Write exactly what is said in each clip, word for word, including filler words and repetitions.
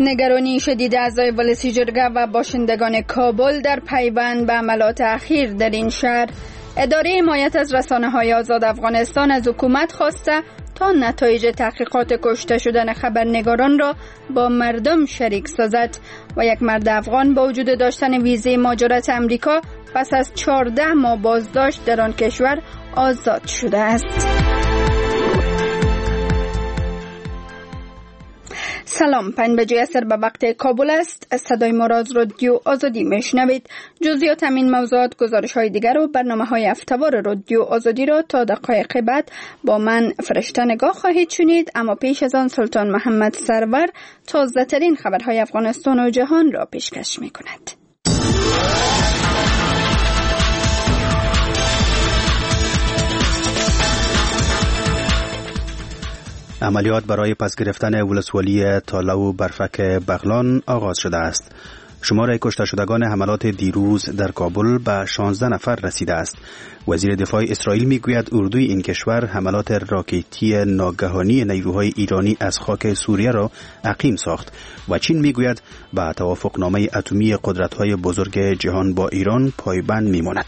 نگرانی شدید اعضای ولسی جرگه و باشندگان کابل در پیوند به عملات اخیر در این شهر. اداره حمایت از رسانه‌های آزاد افغانستان از حکومت خواسته تا نتایج تحقیقات کشته شدن خبرنگاران را با مردم شریک سازد و یک مرد افغان با وجود داشتن ویزه مهاجرت امریکا پس از چهارده ماه بازداشت در آن کشور آزاد شده است. سلام، پنج بجه اثر به وقت کابل است. صدای ما را از رادیو آزادی میشنوید. جزئیات همین موضوعات، گزارش های دیگر و برنامه های هفته‌وار رادیو آزادی را تا دقایق بعد با من فرشته نگاه خواهید شنید. اما پیش از آن سلطان محمد سرور تازه ترین خبرهای افغانستان و جهان را پیشکش می کند. عملیات برای پس گرفتن ولسوالی تالاو برفک بغلان آغاز شده است. شمار کشته شدگان حملات دیروز در کابل به شانزده نفر رسیده است. وزیر دفاع اسرائیل میگوید اردوی این کشور حملات راکتی ناگهانی نیروهای ایرانی از خاک سوریه را عقیم ساخت و چین میگوید به توافقنامه اتمی قدرت‌های بزرگ جهان با ایران پایبند میماند.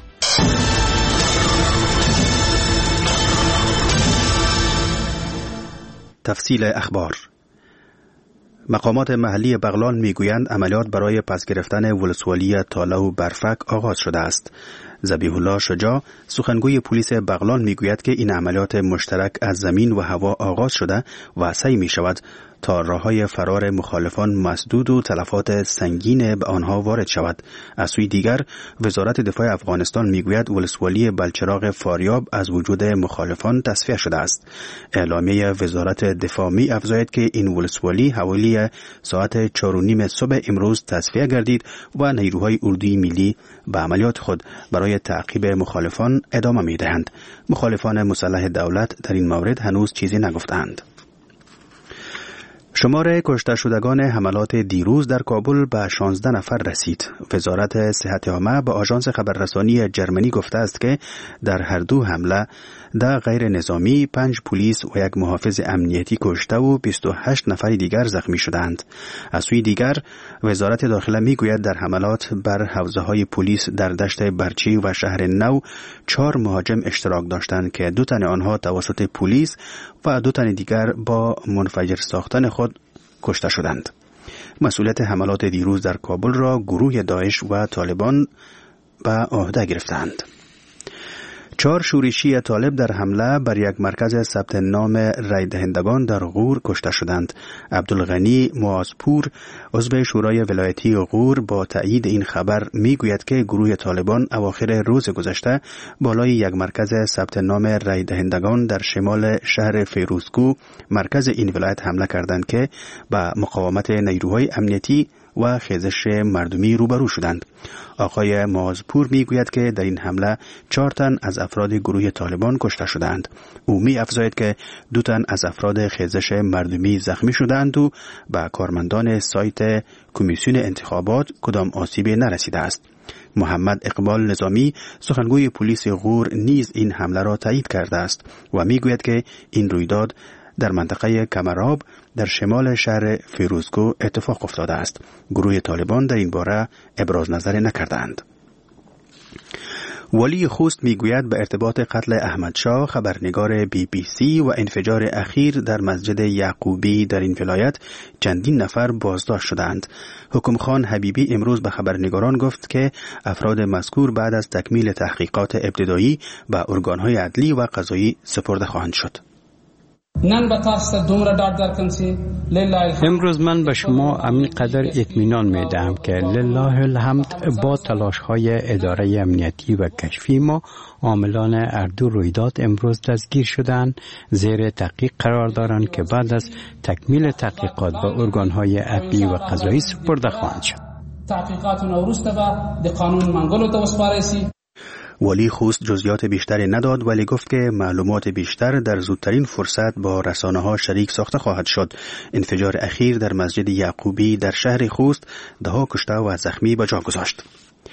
تفصیل اخبار. مقامات محلی بغلان میگویند عملیات برای پس گرفتن ولسوالی تالاو برفک آغاز شده است. ذبیح الله شجاع، سخنگوی پلیس بغلان میگوید که این عملیات مشترک از زمین و هوا آغاز شده و سعی می شود تا راههای فرار مخالفان مسدود و تلفات سنگین به آنها وارد شود. از سوی دیگر وزارت دفاع افغانستان میگوید ولسوالی بلچراغ فاریاب از وجود مخالفان تصفیه شده است. اعلامیه وزارت دفاع می افزاید که این ولسوالی حوالی ساعت چهار و نیم صبح امروز تصفیه گردید و نیروهای اردوی ملی به عملیات خود برای تعقیب مخالفان ادامه می دهند. مخالفان مسلح دولت در این مورد هنوز چیزی نگفتند. شمار کشته شدگان حملات دیروز در کابل به شانزده نفر رسید. وزارت صحت عامه به آژانس خبررسانی جرمنی گفته است که در هر دو حمله ده غیر نظامی، پنج پلیس و یک محافظ امنیتی کشته و بیست و هشت نفر دیگر زخمی شدند. از سوی دیگر وزارت داخله میگوید در حملات بر حوزه های پلیس در دشت برچی و شهر نو چهار مهاجم اشتراک داشتند که دو تن آنها توسط پلیس و دو تن دیگر با منفجر ساختن خود کشته شدند. مسئولیت حملات دیروز در کابل را گروه داعش و طالبان به عهده گرفتند. چهار شورشی طالب در حمله بر یک مرکز ثبت نام رای دهندگان در غور کشته شدند. عبدالغنی معاذپور، عضو شورای ولایتی غور، با تایید این خبر میگوید که گروه طالبان اواخر روز گذشته بالای یک مرکز ثبت نام رای دهندگان در شمال شهر فیروزکو، مرکز این ولایت، حمله کردند که با مقاومت نیروهای امنیتی و خیزش مردمی روبرو شدند. آقای معاذپور میگوید که در این حمله چهار تن از افراد گروه طالبان کشته شدند. او می افزاید که دو تن از افراد خیزش مردمی زخمی شدند و به کارمندان سایت کمیسیون انتخابات کدام آسیبی نرسیده است. محمد اقبال نظامی، سخنگوی پلیس غور، نیز این حمله را تایید کرده است و میگوید که این رویداد در منطقه کمراب در شمال شهر فیروزکو اتفاق افتاده است. گروه طالبان در این باره ابراز نظر نکردند. ولی خوست میگوید به ارتباط قتل احمد شاه، خبرنگار بی بی سی، و انفجار اخیر در مسجد یعقوبی در این ولایت چندین نفر بازداشت شدند. حکم خان حبیبی امروز به خبرنگاران گفت که افراد مذکور بعد از تکمیل تحقیقات ابتدایی به ارگانهای عدلی و قضایی سپرده خواهند شد. امروز من به شما همین قدر اطمینان می دهم که لله الحمد با تلاش های اداره امنیتی و کشفی ما عاملان اردو رویداد امروز دستگیر شدند، زیر تحقیق قرار دارند که بعد از تکمیل تحقیقات به ارگان های عدلی و قضایی سپرده خواهند شد. تحقیقات نورسته به قانون منگولو تو سپارسی. ولی خوست جزئیات بیشتری نداد، ولی گفت که معلومات بیشتر در زودترین فرصت با رسانه‌ها شریک ساخته خواهد شد. انفجار اخیر در مسجد یعقوبی در شهر خوست ده ها کشته و زخمی به جا گذاشت.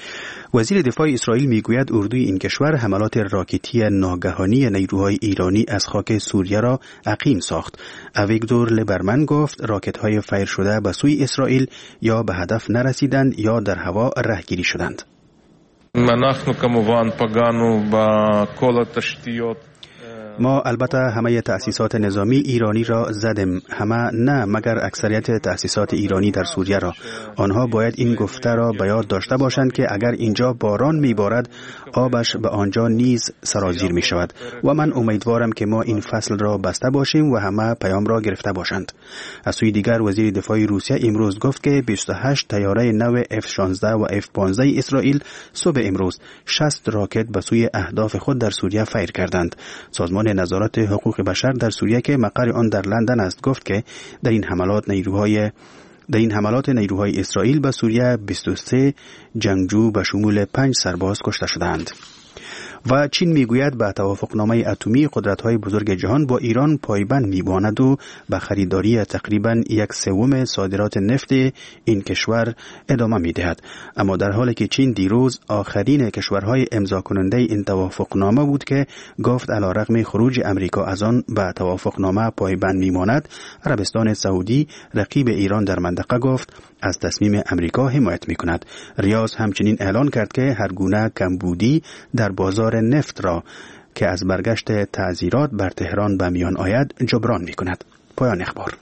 وزیر دفاع اسرائیل میگوید اردوی این کشور حملات راکتی ناگهانی نیروهای ایرانی از خاک سوریه را عقیم ساخت. اویگدور لیبرمن گفت راکت‌های فایر شده به سوی اسرائیل یا به هدف نرسیدند یا در هوا رهگیری شدند. אנחנו כמובן פגענו בכל התשתיות. ما البته همه تأسیسات نظامی ایرانی را زدیم، همه نه مگر اکثریت تأسیسات ایرانی در سوریه را. آنها باید این گفته را به یاد داشته باشند که اگر اینجا باران میبارد آبش به آنجا نیز سرازیر می شود و من امیدوارم که ما این فصل را بسته باشیم و همه پیام را گرفته باشند. از سوی دیگر وزیر دفاع روسیه امروز گفت که بیست و هشت طیاره نو اف شانزده و اف پانزده اسرائیل صبح امروز شصت راکت به سوی اهداف خود در سوریه فایر کردند. سازمان نظارت حقوق بشر در سوریه که مقر آن در لندن است گفت که در این حملات نیروهای در این حملات نیروهای اسرائیل به سوریه بیست و سه جنگجو به شمول پنج سرباز کشته شدند. و چین میگوید به توافقنامه اتمی قدرت‌های بزرگ جهان با ایران پایبند می‌ماند و به خریداری تقریباً یک سوم صادرات نفت این کشور ادامه می‌دهد. اما در حالی که چین دیروز آخرین کشورهای امضا کننده این توافقنامه بود که گفت علیرغم خروج امریکا از آن به توافقنامه پایبند می‌ماند، عربستان سعودی رقیب ایران در منطقه گفت از تصمیم امریکا حمایت می‌کند. ریاض همچنین اعلان کرد که هر گونه کمبودی در بازار نفت را که از برگشت تعزیرات بر تهران به میان آید جبران می‌کند. پایان اخبار.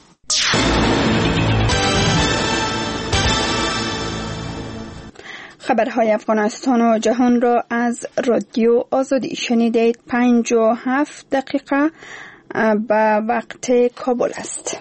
خبرهای افغانستان و جهان را از رادیو آزادی شنیدید. پنج و هفت دقیقه به وقت کابل است.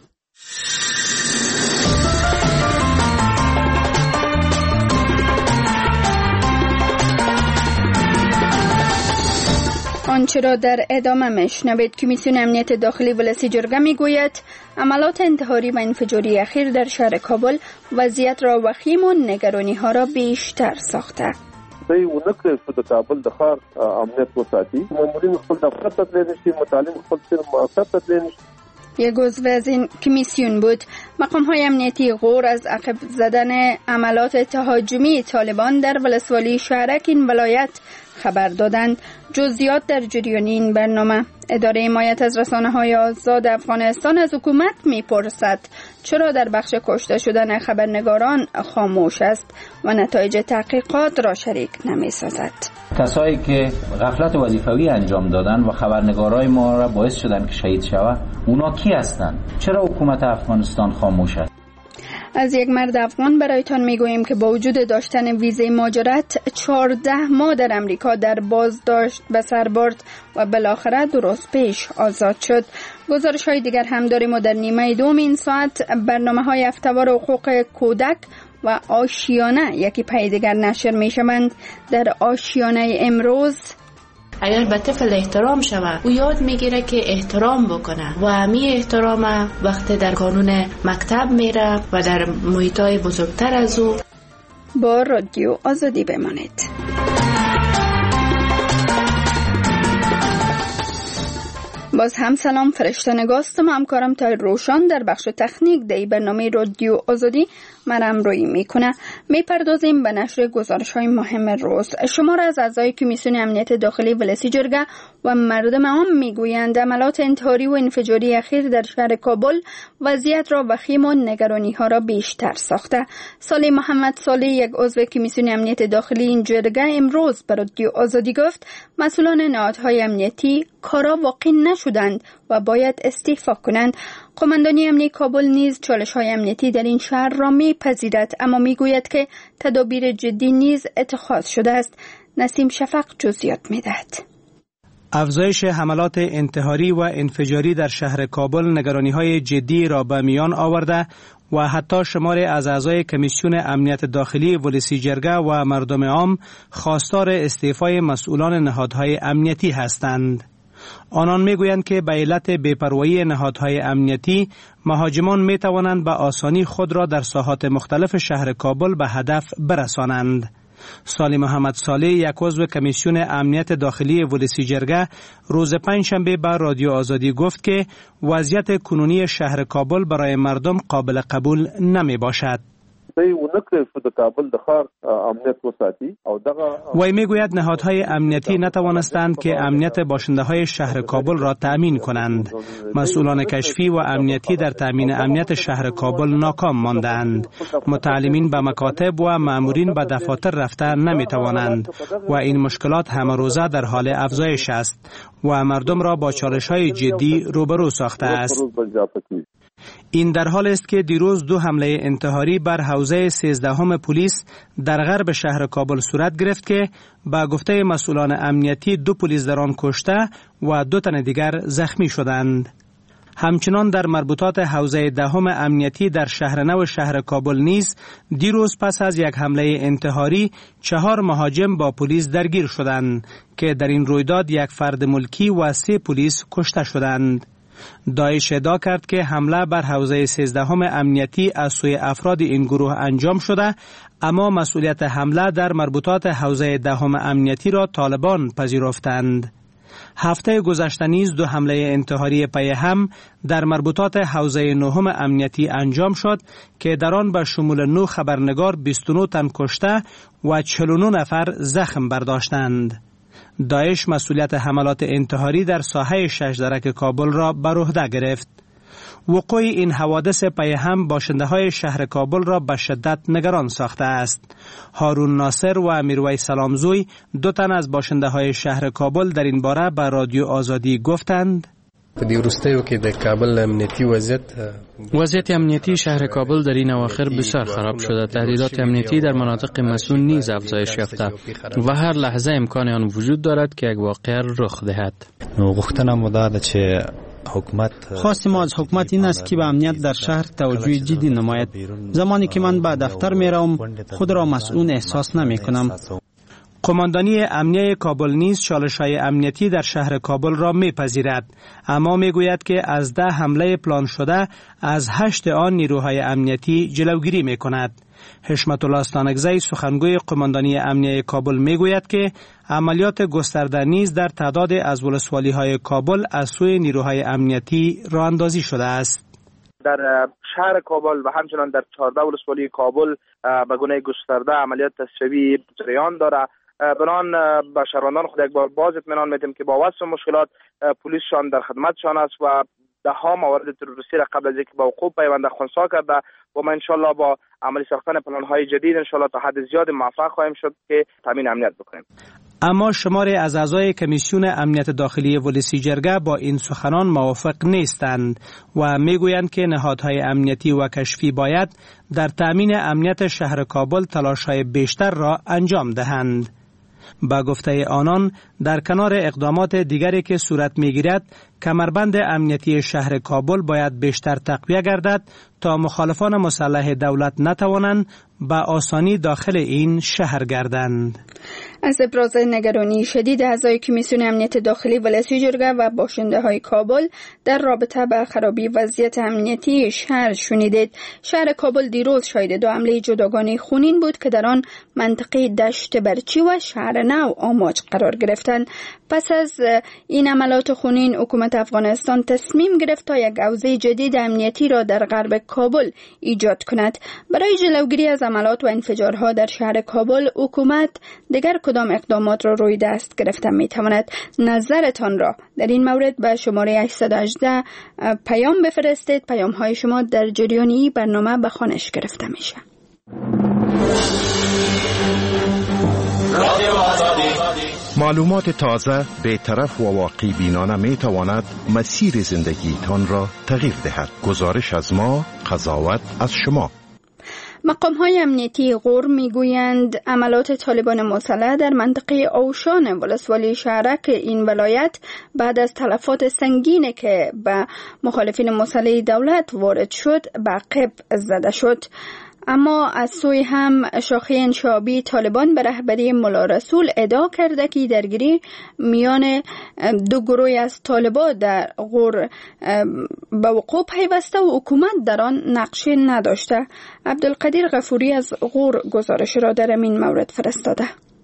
آنچه را در ادامه میشنوید. کمیسیون امنیت داخلی ولسی جرگه میگوید عملات انتحاری و انفجاری اخیر در شهر کابل وضعیت را وخیم و نگرانی ها را بیشتر ساخته. دوی ونکړي چې د کابل د ښار امنیت وساتي، مامورین خپل دفتر ته تللی نشي، متعلم خپل مؤسسه ته تللی نشي. یک عضو از این کمیسیون بود. مقام های امنیتی غور از عقب زدن عملات تهاجمی طالبان در ولسوالی شهرک این ولایت خبر دادند. جزئیات در جریان این برنامه. اداره حمایت از رسانه‌های آزاد افغانستان از حکومت می‌پرسد چرا در بخش کشته شدن خبرنگاران خاموش است و نتایج تحقیقات را شریک نمی‌سازد. کسایی که غفلت وظیفوی انجام دادن و خبرنگارای ما را باعث شدن که شهید شوند، اونا کی هستند؟ چرا حکومت افغانستان خاموش است؟ از یک مرد افغان برایتان میگوییم که با وجود داشتن ویزه مهاجرت چهارده ماه در امریکا در بازداشت به سر برد و بالاخره دو روز پیش آزاد شد. گزارش های دیگر هم داریم و در نیمه دوم این ساعت برنامه های هفته‌وار حقوق کودک و آشیانه یکی پی دیگر نشر می شوند. در آشیانه امروز اگر به طفل احترام شود او یاد میگیره که احترام بکنه و همین احترام وقتی در قانون مکتب میره و در محیطای بزرگتر از او. با رادیو آزادی بمانید. باز هم سلام، فرشته نگاستم، همکارم تای روشان در بخش تکنیک دی برنامه رادیو آزادی مرم روی میکنه. میپردازیم به نشر گزارش های مهم روز. شما را از اعضای کمیسیون امنیت داخلی ولسی جرگه و مردم عام میگویند عملات انتحاری و انفجاری اخیر در شهر کابل وضعیت را وخیم و نگرانی ها را بیشتر ساخته. صالح محمد صالح، یک عضو کمیسیون امنیت داخلی این جرگه، امروز به رادیو آزادی گفت مسئولان نهادهای امنیتی کارا واقع نشدند و باید استعفا کنند. قماندانی امنیتی کابل نیز چالش‌های امنیتی در این شهر را می‌پذیرد، اما می‌گوید که تدابیر جدی نیز اتخاذ شده است. نسیم شفق جزئیات می‌دهد. افزایش حملات انتحاری و انفجاری در شهر کابل نگرانی‌های جدی را به میان آورده و حتی شمار از اعضای کمیسیون امنیت داخلی ولسی جرگه و مردم عام خواستار استعفای مسئولان نهادهای امنیتی هستند. آنان میگویند که به علت بی‌پروایی نهادهای امنیتی مهاجمان می توانند به آسانی خود را در ساحات مختلف شهر کابل به هدف برسانند. صالح محمد صالح، یک عضو کمیسیون امنیت داخلی ولسی جرگه، روز پنجشنبه به رادیو آزادی گفت که وضعیت کنونی شهر کابل برای مردم قابل قبول نمی باشد. دوستۍ ونکړي چې د کابل د ښار امنیت وساتي او دغه وی میگوید نهادهای امنیتی نتوانستند که امنیت باشنده های شهر کابل را تأمین کنند. مسئولان کشفی و امنیتی در تأمین امنیت شهر کابل ناکام ماندند. متعلمین به مکاتب و مامورین به دفاتر رفته نمی توانند و این مشکلات همه روزه در حال افزایش است و مردم را با چالش‌های جدی روبرو ساخته است. این در حال است که دیروز دو حمله انتحاری بر حوزه سیزدهم پلیس در غرب شهر کابل صورت گرفت که با گفته مسئولان امنیتی دو پلیس در آن کشته و دو تن دیگر زخمی شدند. همچنان در مربوطات حوزه دهم امنیتی در شهر نو شهر کابل نیز دیروز پس از یک حمله انتحاری چهار مهاجم با پلیس درگیر شدند که در این رویداد یک فرد ملکی و سه پلیس کشته شدند. داعش ادعا کرد که حمله بر حوزه سیزدهم امنیتی از سوی افراد این گروه انجام شده، اما مسئولیت حمله در مربوطات حوزه دهم امنیتی را طالبان پذیرفتند. هفته گذشته نیز دو حمله انتحاری پی هم در مربوطات حوزه نهم امنیتی انجام شد که در آن به شمول نه خبرنگار بیست و نه تن کشته و چهل و نه نفر زخم برداشتند. داعش مسئولیت حملات انتحاری در ساحه ششدرک کابل را بر عهده گرفت. وقوع این حوادث پی هم باشنده های شهر کابل را به شدت نگران ساخته است. هارون ناصر و میروی سلامزوی دو تن از باشنده های شهر کابل در این باره به رادیو آزادی گفتند: وضعیت امنیتی شهر کابل در این اواخر بسیار خراب شده. تهدیدات امنیتی در مناطق مسون نیز افزایش یافته و هر لحظه امکان آن وجود دارد که یک واقعه رخ دهد. خواست ما از حکومت این است که به امنیت در شهر توجه جدی نماید. زمانی که من به دفتر می روم خود را مسئول احساس نمی کنم. قماندانی امنیه کابل نیز چالش‌های امنیتی در شهر کابل را می‌پذیرد، اما می‌گوید که از ده حمله پلان شده از هشت آن نیروهای امنیتی جلوگیری می‌کند. حشمت الله استانکزی سخنگوی قماندانی امنیه کابل می‌گوید که عملیات گسترده نیز در تعداد از ولسوالی‌های کابل از سوی نیروهای امنیتی راه اندازی شده است. در شهر کابل و همچنان در چهارده ولسوالی کابل به گونه گسترده عملیات تصفیه‌ای جریان دارد. بنان به شهروندان خود یک بار باز اطمینان میدیم که با وصف مشکلات پلیسشان در خدمتشان است و ده ها موارد تروریستی را قبل از اینکه با وقوع پیوند خنثی کرده و ما انشالله با عملی ساختن پلان‌های جدید انشالله تا حد زیاد موفق خواهیم شد که تامین امنیت بکنیم. اما شماری از اعضای کمیسیون امنیت داخلی ولسی جرگه با این سخنان موافق نیستند و میگویند که نهادهای امنیتی و کشفی باید در تامین امنیت شهر کابل تلاش‌های بیشتر را انجام دهند. با گفته آنان در کنار اقدامات دیگری که صورت می‌گیرد، کمربند امنیتی شهر کابل باید بیشتر تقویه گردد تا مخالفان مسلح دولت نتوانند به آسانی داخل این شهر گردند. از ابراز نگرانی شدید اعضای کمیسیون امنیت داخلی ولسی جرگه و باشنده های کابل در رابطه با خرابی وضعیت امنیتی شهر شنیدید. شهر کابل دیروز شاهد دو حمله جداگانه خونین بود که در آن منطقه دشت برچی و شهر نو آماج قرار گرفتند. پس از این عملات خونین حکومت افغانستان تصمیم گرفت تا یک حوزه جدید امنیتی را در غرب کابل ایجاد کند. برای جلوگیری از عملات و انفجارها در شهر کابل حکومت دیگر کدام اقدامات را روی دست گرفته می تواند؟ نظرتان را در این مورد به شماره هشتصد و هجده پیام بفرستید. پیام های شما در جریان این برنامه به خوانش گرفته میشه. معلومات تازه، بی‌طرف و واقعی بینانه می تواند مسیر زندگی تان را تغییر دهد. گزارش از ما، قضاوت از شما. مقام های امنیتی غور می گویند عملات طالبان مسلح در منطقه اوشان ولسوالی شهرک این ولایت بعد از تلفات سنگینی که به مخالفین مسلح دولت وارد شد به عقب زده شد. اما از سوی هم شاخه انشابی طالبان به رهبری ملا رسول ادعا کرده که درگیری میان دو گروه از طالبان در غور به وقوع پیوسته و حکومت در آن نقش نداشته. عبدالقدیر غفوری از غور گزارش را در این مورد فرستاده.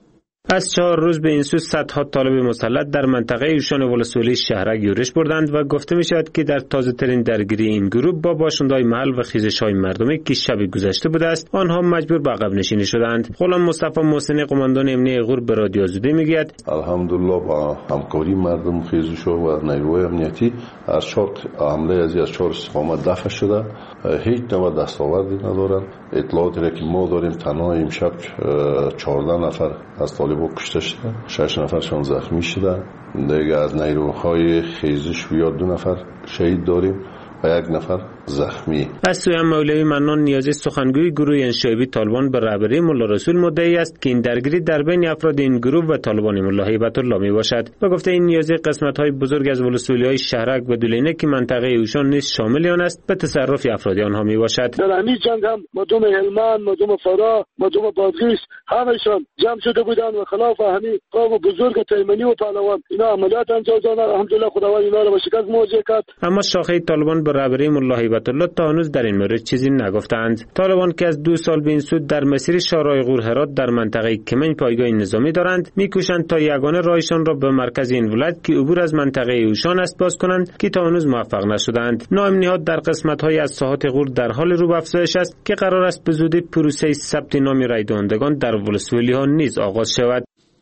از چهار روز به این سو صدها طالب مسلح در منطقه اوشان ولسوالی شهرک یورش بردند و گفته می شود که در تازه ترین درگیری این گروه با باشنده‌های محل و خیزش های مردمی که شب گذشته بوده است، آنها مجبور به عقب نشینی شدند. غلام مصطفی محسنی قماندان امنیتی غور به رادیو آزادی میگوید الحمدلله با همکاری مردم خیزش و نیروهای امنیتی از چهار حمله از از چهار استقامت دفع شده، هیچ نوع دستاوردی ندارند. اطلاعاتی را که ما داریم تنها امشب چهارده نفر از طالبان کشته شده، شش نفرشان زخمی شده. دیگه از نیروهای خیزش یا دو نفر شهید داریم و یک نفر زخمی. از سوی مولوی منان نیازی سخنگوی گروه انشابی طالبان به رهبری ملا رسول مدعی است که این درگیری در بین افراد این گروه و طالبان ملا هیبت الله می باشد و گفته این نیازی قسمت های بزرگ از ولسوالی‌های شهرک و دولینه که منطقه اوشان نیز شامل آن است به تصرف افراد آنها می باشد. در همین جنگ هم مردم هلمند، مردم فرا، مردم بادغیس همشان جمع شده بودند و خلاف همین قوم بزرگ تیمنی و پهلوان اینا عملیات انجام دادند. الحمدلله خداوند اینا را به شکست مواجه کرد. اما شاخه طالبان به رهبری ملا هیبت الله تا هنوز در این مورد چیزی نگفتند. طالبان که از دو سال به این سو در مسیر شورای غور هرات در منطقه کمن پایگاه نظامی دارند، میکوشند تا یگانه راهشان را به مرکز این ولایت که عبور از منطقه اوشان است باز کنند که تا هنوز موفق نشدند. نام نهاد در قسمت‌های از ساحات غور در حال رو به افزایش است که قرار است به زودی پروسه ثبت نام رای دهندگان در ولسوالی‌ها نیز آغاز شود.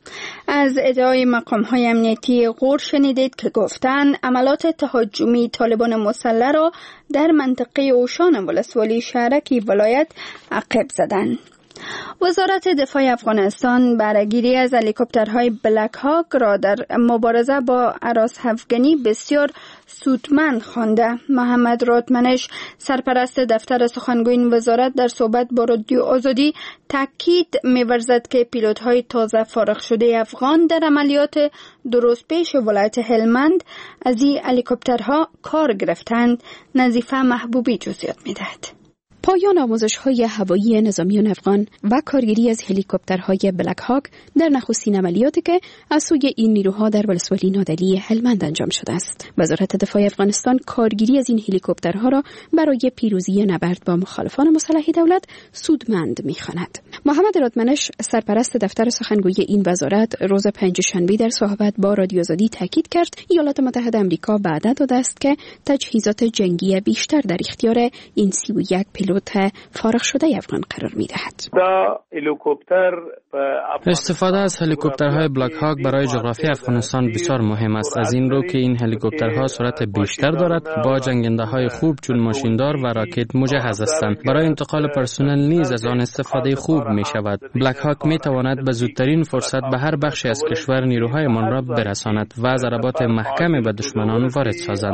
از ادعای مقام‌های امنیتی غور شنیدید که گفتند عملات تهاجمی طالبان مسلح را در منطقه اوشان ولسوالی شهرک ولایت عقب زدند. وزارت دفاع افغانستان برگیری از هلیکوپترهای بلک هاک را در مبارزه با هراس‌افکنی بسیار سودمند خوانده. محمد راتمنش سرپرست دفتر سخنگوی این وزارت در صحبت با رادیو آزادی تاکید می‌ورزد که پیلوت‌های تازه فارغ شده افغان در عملیات درست پیش ولایت هلمند از این هلیکوپترها کار گرفتند. نظیفه محبوبی جزئیات می‌دهد. پایان آموزش‌های هوایی نظامیان افغان و کارگیری از هلیکوپترهای بلک هاک در نخستین عملیاتی که از سوی این نیروها در ولسوالی نادلی هلمند انجام شده است. وزارت دفاع افغانستان کارگیری از این هلیکوپترها را برای پیروزی نبرد با مخالفان مسلح دولت سودمند می‌خواند. محمد راتمنش سرپرست دفتر سخنگوی این وزارت روز پنجشنبه در صحبت با رادیو آزادی تاکید کرد ایالات متحده آمریکا وعده داده است که تجهیزات جنگی بیشتر در اختیار این سی و یک پیلوت فارغ شده افغان قرار می‌دهد. استفاده از هلیکوپترهای بلک هاک برای جغرافی افغانستان بسیار مهم است، از این رو که این هلیکوپترها سرعت بیشتر دارد، با جنگنده‌های خوب چون ماشیندار و راکت مجهز هستند. برای انتقال پرسنل نیز از آن استفاده خوب می‌شود. بلک هاک می‌تواند به زودترین فرصت به هر بخشی از کشور نیروهایمان را برساند و ضربات محکم به دشمنان وارد سازند.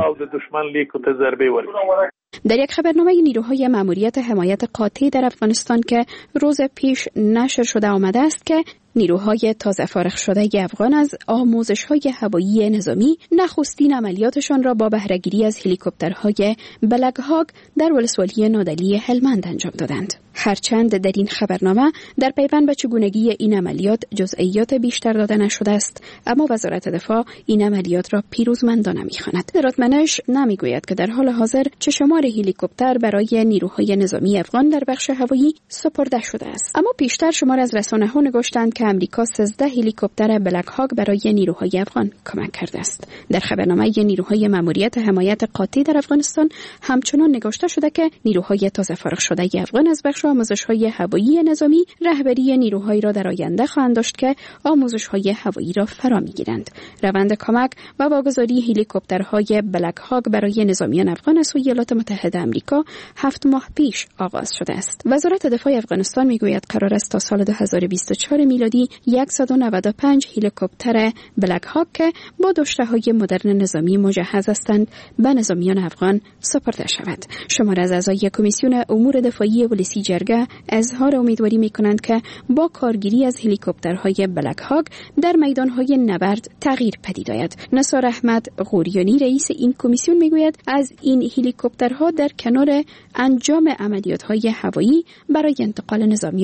در یک خبرنامه نیروهای ماموریت حمایت قاطع در افغانستان که روز پیش نشر شده آمده است که نیروهای تازه فارغ شده افغان از آموزش‌های هوایی نظامی نخستین عملیاتشان را با بهره‌گیری از هلیکوپترهای بلک هاک در ولسوالی نادلی هلمند انجام دادند. هرچند در این خبرنامه در پیوند به چگونگی این عملیات جزئیات بیشتر داده نشده است، اما وزارت دفاع این عملیات را پیروزمندانه می‌خواند. راتمنش نمی‌گوید که در حال حاضر چه شمار هلیکوپتر برای نیروهای نظامی افغان در بخش هوایی سپرده شده است، اما پیشتر شمار از رسانه‌ها نگاشتند که امریکا سیزده هلیکوپتر بلک هاک برای نیروهای افغان کمک کرده است. در خبرنامه نیروهای ماموریت حمایت قاطع در افغانستان همچنان نگاشته شده که نیروهای تازه فارغ شده افغان از بخش آموزش‌های هوایی نظامی رهبری نیروهایی را در آینده خواهند داشت که آموزش‌های هوایی را فرا می‌گیرند. روند کمک و واگذاری هلیکوپترهای بلک هاک برای نظامیان افغان از سوی ایالات متحده آمریکا هفت ماه پیش آغاز شده است. وزارت دفاع افغانستان می‌گوید قرار است تا سال دو هزار و بیست و چهار میلادی صد و نود و پنج هلیکوپتر بلک هاک که با داشته‌های مدرن نظامی مجهز هستند به نظامیان افغان سپرده شود. شمار از اعضای کمیسیون امور دفاعی ولسی جرگه اظهار امیدواری می‌کنند که با کارگیری از هلیکوپترهای بلک هاک در میدان‌های نبرد تغییر پدید آید. نثار احمد غوریانی رئیس این کمیسیون می‌گوید از این هلیکوپترها در کنار انجام عملیات‌های هوایی برای انتقال نظامیان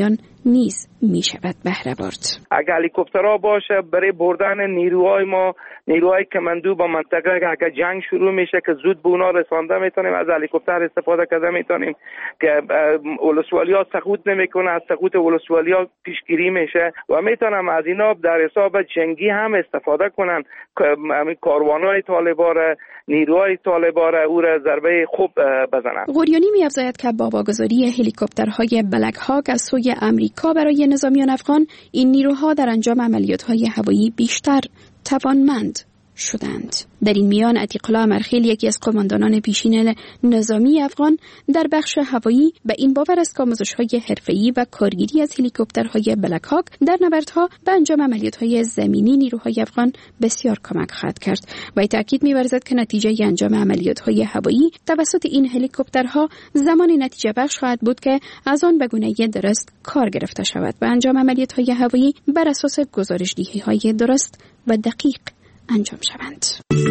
نیز می شود بهره برد. اگر هلیکوپترها باشه برای بردن نیروهای ما، نیروهای کماندو با منطقه، اگر جنگ شروع میشه که زود به اونا رسانده میتونیم، از هلیکوپتر استفاده کرده میتونیم که ولسوالی‌ها سقوط نمیکنه، از سقوط ولسوالی‌ها پیشگیری میشه و میتونم از اینا در حساب جنگی هم استفاده کنن. همین کاروانای طالبان، نیروهای طالبان او را ضربه خوب بزنن. قریانی می‌افزاید که با واگذاری هلیکوپترهای بلک هاک از سوی امریکا برای نظامیان افغان، این نیروها در انجام عملیات‌های هوایی بیشتر توانمند شدند. در این میان عتیق‌الله امرخیل، یکی از قماندانان پیشین نظامی افغان در بخش هوایی، به این باور است که آموزش‌های حرفه‌ای و کارگیری از هلیکوپترهای بلک هاک در نبردها به انجام عملیات‌های زمینی نیروهای افغان بسیار کمک خواهد کرد و تأکید می‌ورزد که نتیجه انجام عملیات‌های هوایی توسط این هلیکوپترها زمانی نتیجه بخش خواهد بود که از آن به گونه درست کار گرفته شود و انجام عملیات‌های هوایی بر اساس گزارش‌دهی‌های درست و دقیق انجام شوند.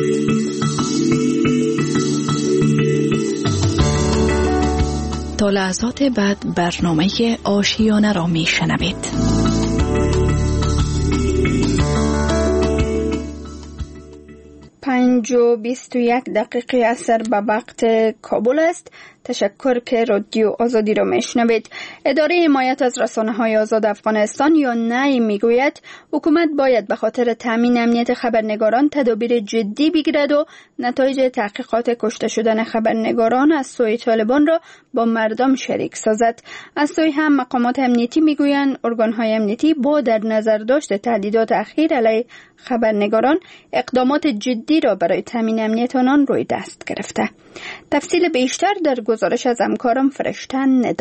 تا لحظات بعد برنامه آشیانه را می شنوید. پنج و بیست و یک دقیقه اثر به وقت کابل است. تشکر که رادیو آزادی را میشنوید. اداره حمایت از رسانه‌های آزاد افغانستان یا نی میگوید حکومت باید به خاطر تامین امنیت خبرنگاران تدابیر جدی بگیرد و نتایج تحقیقات کشته شدن خبرنگاران از سوی طالبان را با مردم شریک سازد. از سوی هم مقامات امنیتی میگویند ارگان‌های امنیتی با در نظر داشت تهدیدات اخیر علیه خبرنگاران اقدامات جدی را برای تامین امنیت آنان روی دست گرفته. تفصیل بیشتر در گزارش از همکارم فرشته ندا.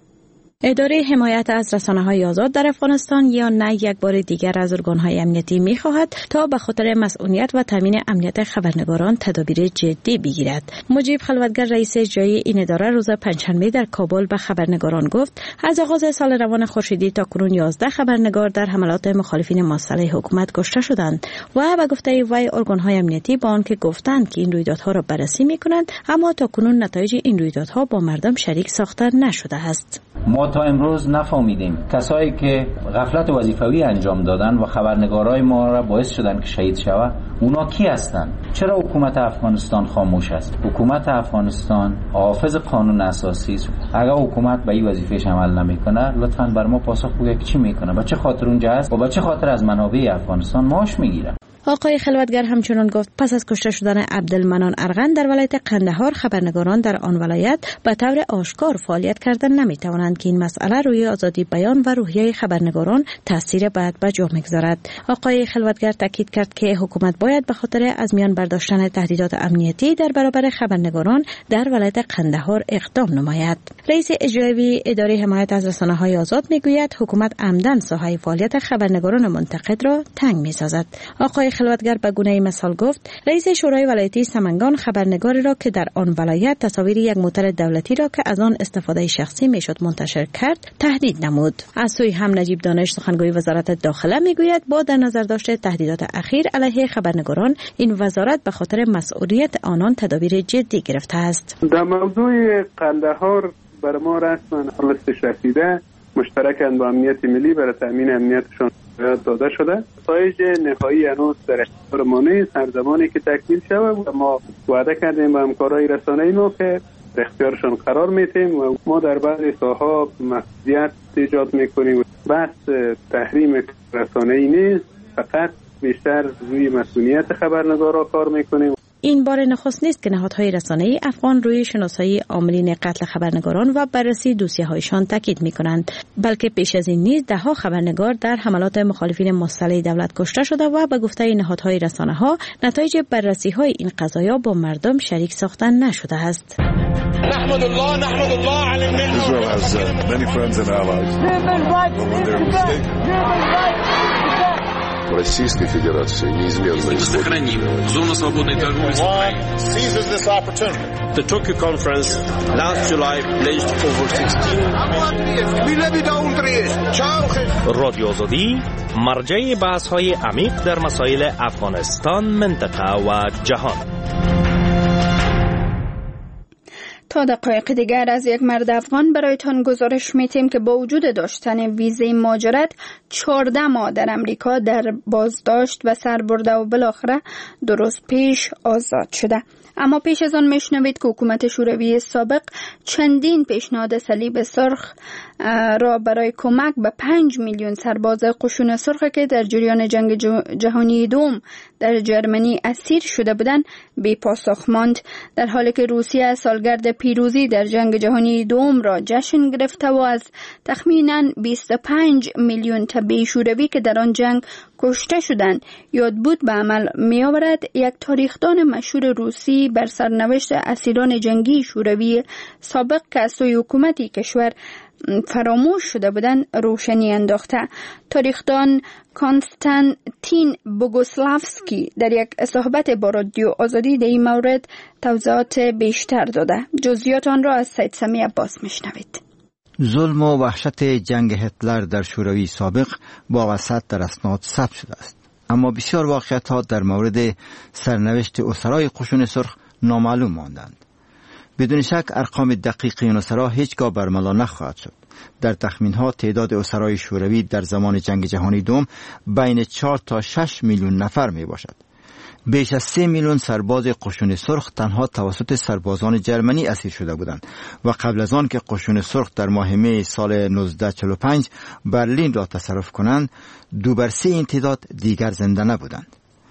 اداره حمایت از رسانه‌های آزاد در افغانستان یا نی یک بار دیگر از ارگان‌های امنیتی می‌خواهد تا به خاطر مسئولیت و تامین امنیت خبرنگاران تدابیر جدی بگیرد. مجیب خلوتگر رئیس اجرایی این اداره روز پنجشنبه در کابل به خبرنگاران گفت از آغاز سال روان خورشیدی تا کنون یازده خبرنگار در حملات مخالفین مسلح حکومت کشته شدند و به گفته وی ارگان‌های امنیتی با آنکه گفتند که این رویدادها را بررسی می‌کنند، اما تا کنون نتایج این رویدادها با مردم شریک ساخته نشده است. ما تا امروز نفهمیدیم کسایی که غفلت وظیفوی انجام دادن و خبرنگارای ما را باعث شدن که شهید شوه اونا کی هستند؟ چرا حکومت افغانستان خاموش است؟ حکومت افغانستان حافظ قانون اساسی است. اگر حکومت به این وظیفه‌اش عمل نمیکنه لطفاً بر ما پاسخ بده که چی میکنه، با چه خاطر اونجا است و با چه خاطر از منابع افغانستان معاش میگیره. آقای خلوتگر همچنان گفت پس از کشته شدن عبدالمنان ارغن در ولایت قندهار، خبرنگاران در آن ولایت به طور آشکار فعالیت کردن نمیتوانند که این مسئله روی آزادی بیان و روحیه خبرنگاران تاثیر بد به جا میگذارد. آقای خلوتگر تاکید کرد که حکومت باید به خاطر از میان برداشتن تهدیدات امنیتی در برابر خبرنگاران در ولایت قندهار اقدام نماید. رئیس اجرایی اداره حمایت از رسانه‌های آزاد میگوید حکومت عمدن ساحه فعالیت خبرنگاران منتقد را تنگ میسازد. آقای خلوتگر به گونه مثال گفت رئیس شورای ولایتی سمنگان خبرنگاری را که در آن ولایت تصاویر یک موتر دولتی را که از آن استفاده شخصی میشد منتشر کرد تهدید نمود. از سوی هم نجیب دانش سخنگوی وزارت داخله میگوید با در نظر داشت تهدیدات اخیر علیه خبرنگاران این وزارت به خاطر مسئولیت آنان تدابیر جدی گرفته است. در موضوع قندهار بر ما رسما حالتش رسیده، مشترکاً با امنیت ملی برای تامین امنیتشان داده شده. نتایج نهایی هنوز در اختیار ما نیست. هر زمانی که تکمیل شود ما وعده کردیم با همکارای رسانه‌ای ما که در اختیارشان قرار میتیم و ما در بعضی ساحات مسئولیت ایجاد میکنیم. بس تحریم رسانه‌ای نیست، فقط بیشتر روی مسئولیت خبرنگارا کار میکنیم. این بار نخست نیست که نهادهای رسانه‌ای افغان روی شناسایی عاملین قتل خبرنگاران و بررسی دوسیه‌هایشان تاکید می‌کنند، بلکه پیش از این نیز ده‌ها خبرنگار در حملات مخالفین مسلح دولت کشته شده و به گفته نهادهای رسانه‌ها نتایج بررسی‌های این قضایا با مردم شریک ساخته نشده است. نحمد الله نحمد الله على النعمة. Israel has uh, many friends and allies. Российской Федерации неизменно сохраним зону свободной торговли с Украиной. Seizes this opportunity. The Tokyo conference last July pledged over sixteen رادیو آزادی مرجع بحث‌های عمیق در مسائل افغانستان، منطقه و جهان. تا دقایق دیگر از یک مرد افغان برایتان گزارش میتیم که با وجود داشتن ویزه مهاجرت چهارده ماه در امریکا در بازداشت و سربرده و بالاخره دو روز پیش آزاد شده. اما پیش از آن میشنوید که حکومت شوروی سابق چندین پیشنهاد صلیب سرخ را برای کمک به پنج میلیون سرباز قشون سرخ که در جریان جنگ جهانی دوم در جرمنی اسیر شده بودند بی پاسخ ماند، در حالی که روسیه سالگرد پیروزی در جنگ جهانی دوم را جشن گرفته و از تخمینا بیست و پنج میلیون تبعی شوروی که در آن جنگ کشته شدند یاد بود به عمل می آورد. یک تاریخدان مشهور روسی بر سرنوشت اسیران جنگی شوروی سابق که از سوی حکومتی کشور فراموش شده بودند روشنی انداخته. تاریخدان کانستانتین بوگوسلافسکی در یک صحبت با رادیو آزادی در این مورد توضیحات بیشتر داده. جزئیات آن را از سید سمی عباس میشنوید. ظلم و وحشت جنگ هتلر در شوروی سابق با وسط در اسناد ثبت شده است، اما بسیار واقعیت‌ها در مورد سرنوشت اسرای قشون سرخ نامعلوم ماندند. بدون شک ارقام دقیق این اسرا هیچگاه برملا نخواهد شد. در تخمین‌ها تعداد اسرای شوروی در زمان جنگ جهانی دوم بین چهار تا شش میلیون نفر می باشد. بیش از سه میلیون سرباز قشون سرخ تنها توسط سربازان جرمنی اسیر شده بودند و قبل از آن که قشون سرخ در ماه می سال نوزده چهل و پنج برلین را تصرف کنند، دو بر سه این تعداد دیگر زنده نبودند.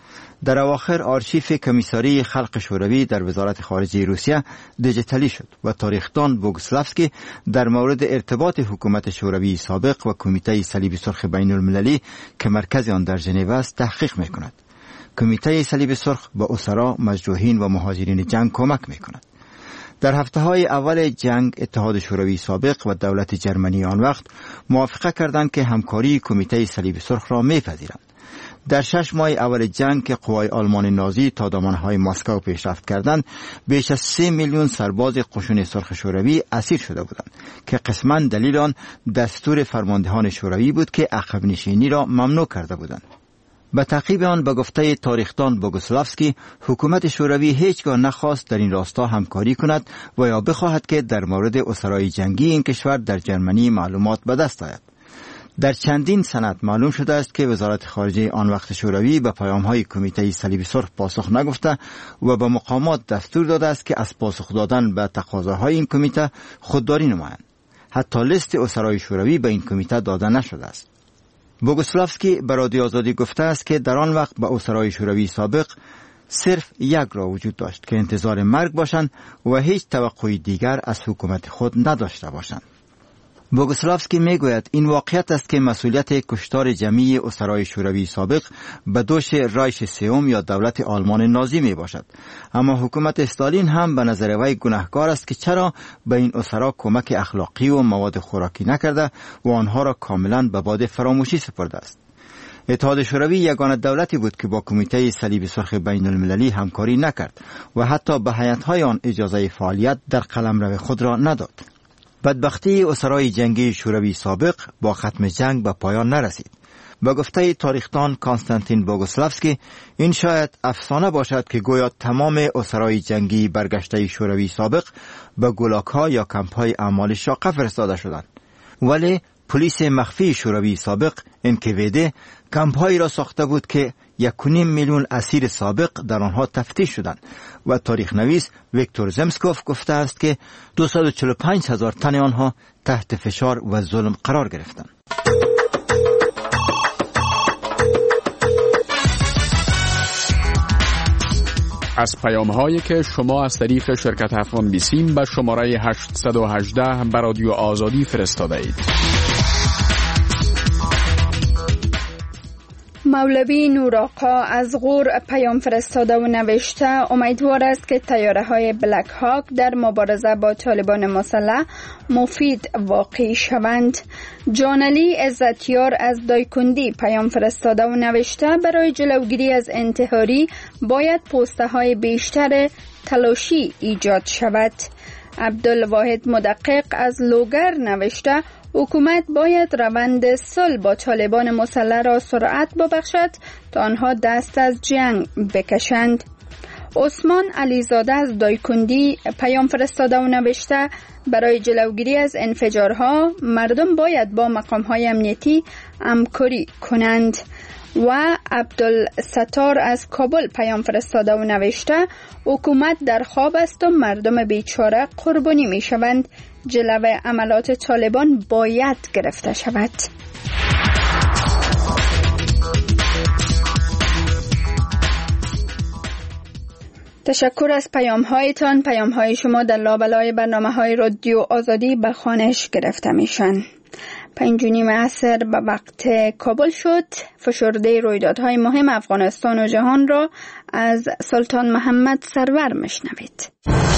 در اواخر آرشیف کمیساری خلق شوروی در وزارت خارجه روسیه دیجیتالی شد و تاریخدان بوگوسلافسکی در مورد ارتباط حکومت شوروی سابق و کمیته صلیب سرخ بین المللی که مرکز آن در ژنو است تحقیق می‌کند. کمیته صلیب سرخ به اسرا، مجروحین و مهاجرین جنگ کمک می‌کند. در هفته‌های اول جنگ اتحاد شوروی سابق و دولت جرمنی آن وقت موافقه کردند که همکاری کمیته صلیب سرخ را می‌پذیرند. در شش ماه اول جنگ که قوای آلمان نازی تا دامنهای مسکو پیشرفت کردند، بیش از سه میلیون سرباز قشون سرخ شوروی اسیر شده بودند که قسماً دلیل آن دستور فرماندهان شوروی بود که عقب نشینی را ممنوع کرده بودند. به تعقیب آن به گفته تاریخدان بوگوسلافسکی، حکومت شوروی هیچگاه نخواست در این راستا همکاری کند و یا بخواهد که در مورد اسرای جنگی این کشور در جرمنی معلومات به دست آید. در چندین سند معلوم شده است که وزارت خارجه آن وقت شوروی به پیام‌های کمیته صلیب سرخ پاسخ نگفته و به مقامات دستور داده است که از پاسخ دادن به تقاضاهای این کمیته خودداری نمایند. حتی لیست اسرای شوروی به این کمیته داده نشده است. بوگوسلافسکی به رادیو آزادی گفته است که در آن وقت به اسرای شوروی سابق صرف یک راه وجود داشت که انتظار مرگ باشند و هیچ توقعی دیگر از حکومت خود نداشته باشند. بوگوسلافسکی میگوید این واقعیت است که مسئولیت کشتار جمعی اسرای شوروی سابق به دوش رایش سوم یا دولت آلمان نازی می باشد، اما حکومت استالین هم به نظر وی گناهکار است که چرا به این اسرا کمک اخلاقی و مواد خوراکی نکرده و آنها را کاملا به باد فراموشی سپرده است. اتحاد شوروی یگانه دولتی بود که با کمیته صلیب سرخ بین المللی همکاری نکرد و حتی به هیئت‌های آن اجازه فعالیت در قلمرو خود را نداد. بدبختی اسرای جنگی شوروی سابق با ختم جنگ به پایان نرسید. به گفته تاریخدان کانستانتین بوگوسلافسکی، این شاید افسانه باشد که گویا تمام اسرای جنگی برگشته شوروی سابق به گولاگ‌ها یا کمپ‌های اعمال شاقه فرستاده شدند، ولی پلیس مخفی شوروی سابق ان کی وی دی کمپ‌هایی را ساخته بود که یک و نیم میلیون اسیر سابق در آنها تفتیش شدند و تاریخ نویس ویکتور زمسکوف گفته است که دویست و چهل و پنج هزار تن آنها تحت فشار و ظلم قرار گرفتند. از پیام هایی که شما از طریق شرکت افغان بیسیم به شماره هشتصد و هجده به رادیو آزادی فرستاده اید. مولوی نوراقا از غور پیام فرستاده و نوشته امیدوار است که تیاره های بلک هاک در مبارزه با طالبان مسلح مفید واقع شوند. جانلی عزتیار از دایکندی پیام فرستاده و نوشته برای جلوگیری از انتحاری باید پوسته های بیشتر تلاشی ایجاد شود. عبدالواحد مدقق از لوگر نوشته حکومت باید روند صلح با طالبان مسلح را سرعت ببخشد تا آنها دست از جنگ بکشند. عثمان علیزاده از دایکندی پیام فرستاده و نوشته برای جلوگیری از انفجارها مردم باید با مقام‌های امنیتی همکاری کنند. و عبدالستار از کابل پیام فرستاده و نوشته حکومت در خواب است و مردم بیچاره قربانی می شوند. جلوه عملات طالبان باید گرفته شود. تشکر از پیام هایتان. پیام های شما در لابلای برنامه های رادیو آزادی به خوانش گرفته میشن. پنج و نیم عصر به وقت کابل شد. فشرده رویدادهای مهم افغانستان و جهان را از سلطان محمد سرور مشنوید.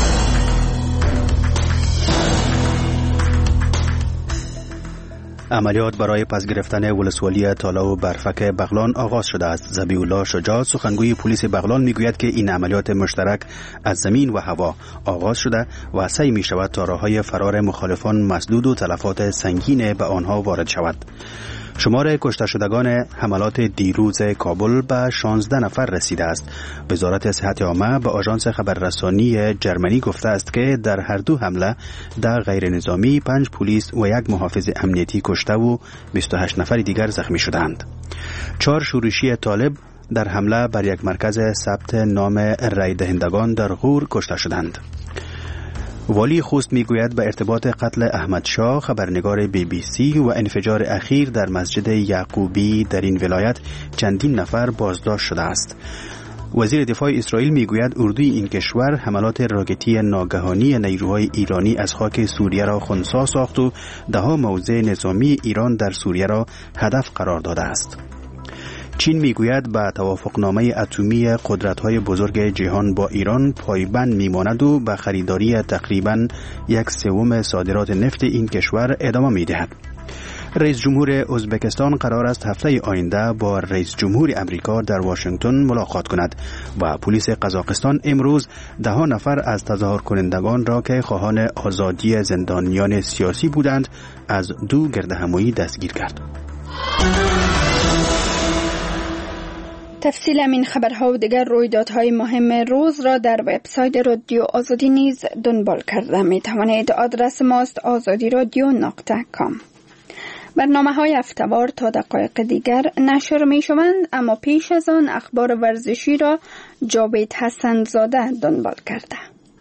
عملیات برای پس گرفتن ولسوالی تالا و برفک بغلان آغاز شده است. ذبیح الله شجاع سخنگوی پلیس بغلان میگوید که این عملیات مشترک از زمین و هوا آغاز شده و سعی می شود تا راههای فرار مخالفان مسدود و تلفات سنگین به آنها وارد شود. شمار کشته شدگان حملات دیروز کابل به شانزده نفر رسیده است. وزارت صحت عامه به آژانس خبررسانی جرمنی گفته است که در هر دو حمله ده غیر نظامی، پنج پلیس و یک محافظ امنیتی کشته و بیست و هشت نفر دیگر زخمی شدند. چهار شورشی طالب در حمله بر یک مرکز ثبت نام رای دهندگان در غور کشته شدند. والی خوست میگوید به ارتباط قتل احمد شاه خبرنگار بی بی سی و انفجار اخیر در مسجد یعقوبی در این ولایت چندین نفر بازداشت شده است. وزیر دفاع اسرائیل میگوید اردوی این کشور حملات راکتی ناگهانی نیروهای ایرانی از خاک سوریه را خنثی ساخت و دهها موضع نظامی ایران در سوریه را هدف قرار داده است. چین میگوید به توافقنامه اتمی قدرت‌های بزرگ جهان با ایران پایبند میماند و به خریداری تقریباً یک سوم صادرات نفت این کشور ادامه میدهد. رئیس جمهور ازبکستان قرار است هفته آینده با رئیس جمهور امریکا در واشنگتن ملاقات کند و پلیس قزاقستان امروز ده ها نفر از تظاهر کنندگان را که خواهان آزادی زندانیان سیاسی بودند از دو گردهمایی دستگیر کرد. تفصیل این خبرها و دیگر رویدادهای مهم روز را در وبسایت رادیو آزادی نیز دنبال کرده می توانید. آدرس ماست آزادی رادیو نقطه کام. برنامه های هفته‌وار تا دقایق دیگر نشر می شوند، اما پیش از آن اخبار ورزشی را جاوید حسن زاده دنبال کرده.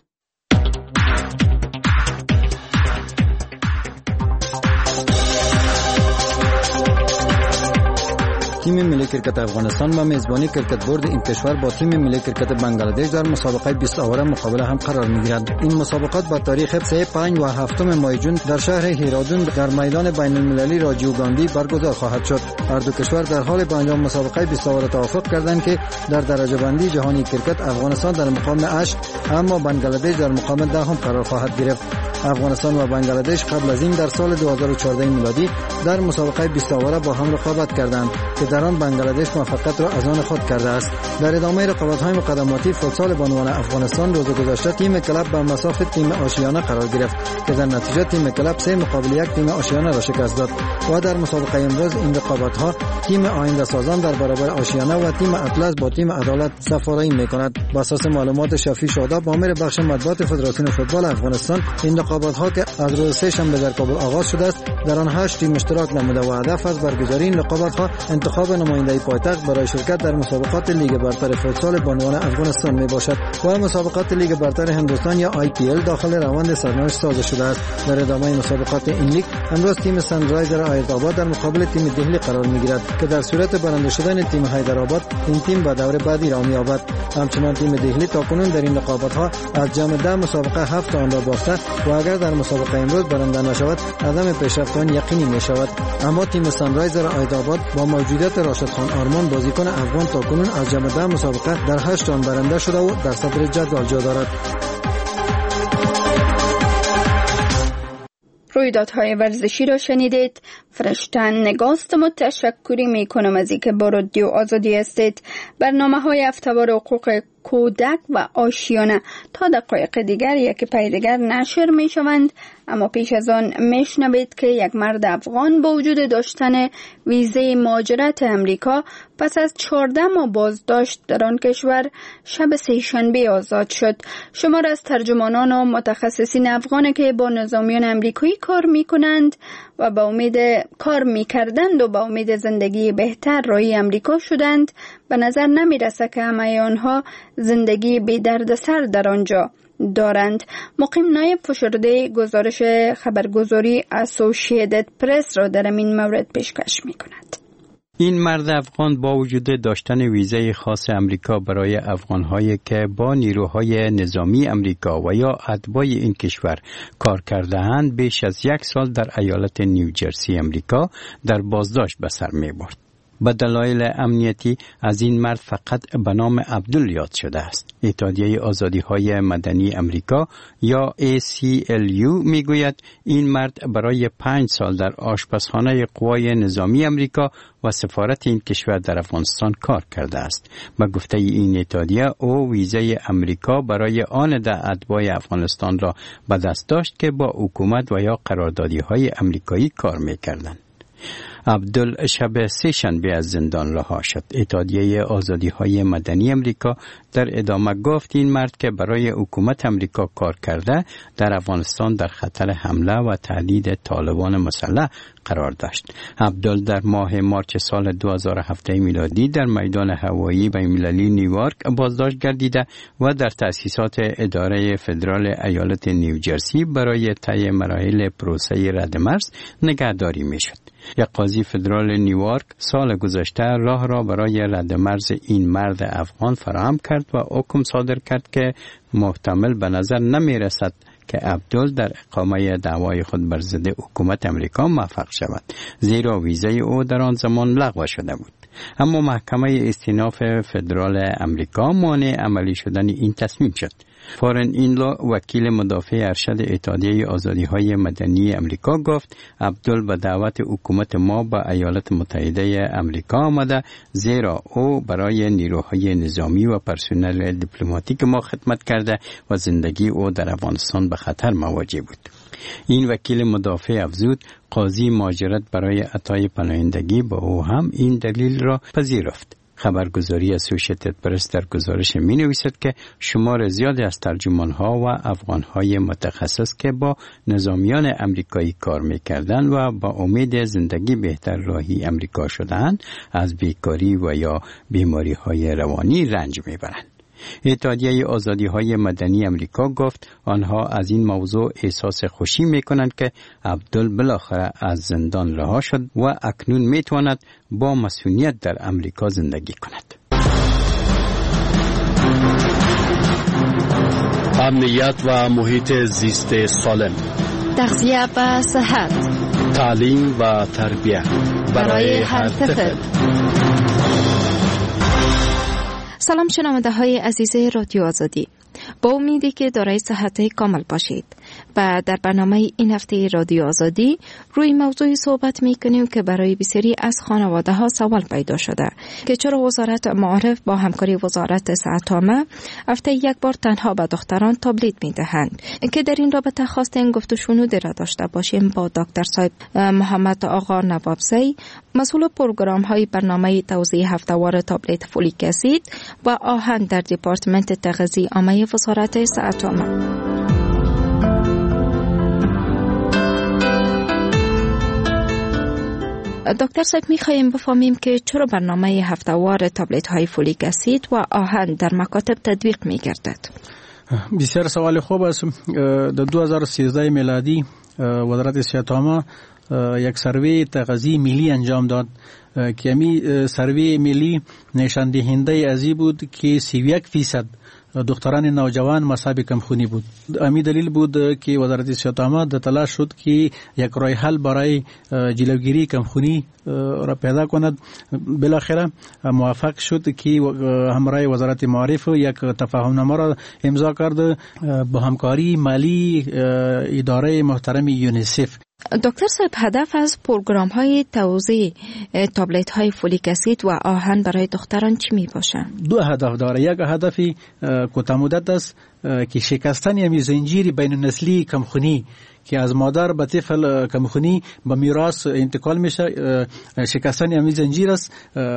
تیم ملی کرکت افغانستان و میزبانی کرکت بورد این کشور با تیم ملی کرکت بنگلادش در مسابقه بیست آوره مقابله هم قرار می‌گیرد. این مسابقات با تاریخ سه، پنج و هفتم ماه جون در شهر هیرادون در میدان بین المللی راجیو گاندی برگزار خواهد شد. هر دو کشور در حال به انجام مسابقه بیست آوره توافق کردند که در درجه بندی جهانی کرکت افغانستان در مقام هشت اما بنگلادش در مقام دهم قرار خواهد گرفت. افغانستان و بنگلادش قبل از این در سال دو هزار و چهارده میلادی در مسابقه بیست آوره با هم رقابت کردند که در آن بنگلادش موفقیت را از آن خود کرده است. در ادامه رقابت‌های مقدماتی فوتسال بانوان افغانستان روز گذشته تیم کلاب به مساف تیم آشیانه قرار گرفت که در نتیجه تیم کلاب سه مقابل یک تیم آشیانه را شکست داد و در مسابقه امروز این رقابت‌ها تیم آینده سازان در برابر آشیانه و تیم اطلس با تیم عدالت سفارایی می‌کند. بر اساس معلومات شفیع شاداب مامور بخش مطبوعات فدراسیون فوتبال افغانستان این رقابت‌ها که از روز سه شنبه در کابل آغاز شده است در آن هشت تیم اشتراک نموده و هدف از برگزاری این رقابت‌ها انتخاب نماینده پایتخت برای شرکت در مسابقات لیگ برتر فوتسال بانوان افغانستان میباشد و مسابقات لیگ برتر هندوستان یا آی پی ال داخل روند سرنوشت سازی شده است. در ادامه مسابقات این لیگ امروز تیم سنرایزر آیت در مقابل تیم دهلی قرار میگیرد که در صورت برنده شدن تیم حیدرآباد این تیم به دور بعدی را می‌یابد. همچنان تیم دهلی تاکنون در این رقابت‌ها از جمع ده مسابقه هفت آن را باخته و اگر در مسابقه امروز برنده نشود عدم پیشرفت آن یقینی می‌شود. اما تیم سنرایزر آیت با موجودیت راشد خان آرمان بازیکن افغان تاکنون از جمع ده مسابقه در هشت آن برنده شده و در صدر جدول جا دارد. رویدادهای ورزشی را شنیدید. فرشتن نگاست متشکری می کنم از اینکه با رادیو آزادی هستید. برنامه های هفته‌وار حقوق کودک و آشیانه تا دقایق دیگر یکی پی دیگر نشر می شوند. اما پیش از آن میشنوید که یک مرد افغان با وجود داشتن ویزه مهاجرت امریکا پس از چهارده ماه بازداشت در آن کشور شب سه‌شنبه آزاد شد. شمار از ترجمانان و متخصصین افغان که با نظامیان امریکایی کار می کنند و با امید کار می کردند و با امید زندگی بهتر راهی امریکا شدند، به نظر نمی رسد که همه آنها زندگی بی دردسر در آنجا دارند. مقیم نایب فشرده گزارش خبرگزاری اسوسییتد پرس را در این مورد پیشکش می کند. این مرد افغان با وجود داشتن ویزه خاص امریکا برای افغان‌هایی که با نیروهای نظامی امریکا و یا اتباع این کشور کار کرده‌اند بیش از یک سال در ایالت نیوجرسی امریکا در بازداشت به سر می‌برد. به دلایل امنیتی از این مرد فقط به نام عبدل یاد شده است. اتحادیه آزادی‌های مدنی امریکا یا ای سی ال یو میگوید این مرد برای پنج سال در آشپزخانه قوای نظامی امریکا و سفارت این کشور در افغانستان کار کرده است. به گفته این اتحادیه او ویزه امریکا برای آن ده اتباع افغانستان را به دست داشت که با حکومت و یا قراردادی‌های امریکایی کار می‌کردند. عبدل شب سه‌شنبه از زندان رها شد. اتحادیه آزادی‌های مدنی امریکا در ادامه گفت این مرد که برای حکومت امریکا کار کرده در افغانستان در خطر حمله و تهدید طالبان مسلح قرار داشت. عبدل در ماه مارچ سال دو هزار و هفت میلادی در میدان هوایی بین‌المللی نیویورک بازداشت گردیده و در تأسیسات اداره فدرال ایالت نیوجرسی برای طی مراحل پروسه ردمرز نگهداری میشد. یک قاضی فدرال نیویورک سال گذشته راه را برای ردمرز این مرد افغان فراهم کرد و حکم صادر کرد که محتمل به نظر نمی رسد که عبدل در اقامه دعوای خود بر ضد حکومت امریکا موفق شود، زیرا ویزه او در آن زمان لغو شده بود. اما محکمه استیناف فدرال امریکا مانع عملی شدن این تصمیم شد. فارن اینلو وکیل مدافع ارشد اتحادیه آزادی‌های مدنی امریکا گفت عبدل به دعوت حکومت ما به ایالات متحده امریکا آمده، زیرا او برای نیروهای نظامی و پرسنل دیپلماتیک ما خدمت کرده و زندگی او در افغانستان به خطر مواجه بود. این وکیل مدافع افزود قاضی مهاجرت برای عطای پناهندگی با او هم این دلیل را پذیرفت. خبرگزاری اسوسییتد پرس در گزارش می نویسد که شمار زیادی از ترجمان‌ها و افغان‌های متخصص که با نظامیان امریکایی کار می‌کردند و با امید زندگی بهتر راهی امریکا شدند از بیکاری و یا بیماری‌های روانی رنج می‌برند. اتحادیه آزادی‌های مدنی امریکا گفت آنها از این موضوع احساس خوشی می‌کنند که عبدل بالاخره از زندان رها شد و اکنون می‌تواند با مسئولیت در امریکا زندگی کند. امنیت و محیط زیست سالم، تغذیه و صحت، تعلیم و تربیت برای هر طفل. سلام شنونده های عزیز رادیو آزادی، با امیدی که دارای صحت کامل باشید و در برنامه این هفته رادیو آزادی روی موضوعی صحبت می کنیم که برای بسیاری از خانواده ها سوال پیدا شده که چرا وزارت معارف با همکاری وزارت صحت عامه هفته یک بار تنها به دختران تابلت می دهند، که در این رابطه خواستیم گفت و شنود را داشته باشیم با دکتر صاحب محمد آقا نوابزی، مسئول پروگرام های برنامه توزیع هفته‌وار تابلت فولیک اسید و آهن در دپارتمنت تغذیه عامه وزارت صحت عامه. دکتر صاحب می‌خوایم بفهمیم که چرا برنامه هفته‌وار تابلت های فولیک اسید و آهن در مکاتب تطبیق می‌گردد؟ بسیار سوال خوب است. در دو هزار و سیزده میلادی وزارت صحت عامه یک سروی تغذیه ملی انجام داد که امی سروی ملی نشان دهنده ازی بود که سی و یک فیصد دختران نوجوان مصاب کمخونی بود. امی دلیل بود که وزارت صحت عامه در تلاش شد که یک راه حل برای جلوگیری کمخونی را پیدا کند. بالاخره موفق شد که همراه وزارت معارف یک تفاهمنامه را امضا کرد با همکاری مالی اداره محترم یونیسف دکتر صاحب، هدف از پروگرام های توزیع تابلت های فولیک اسید و آهن برای دختران چی می باشه؟ دو هدف داره. یک هدف کوتاه مدت است که شکستن یمی زنجیر بین النسلی کمخونی که از مادر به طفل کمخونی به میراث انتقال میشه، شکستن یمی زنجیر است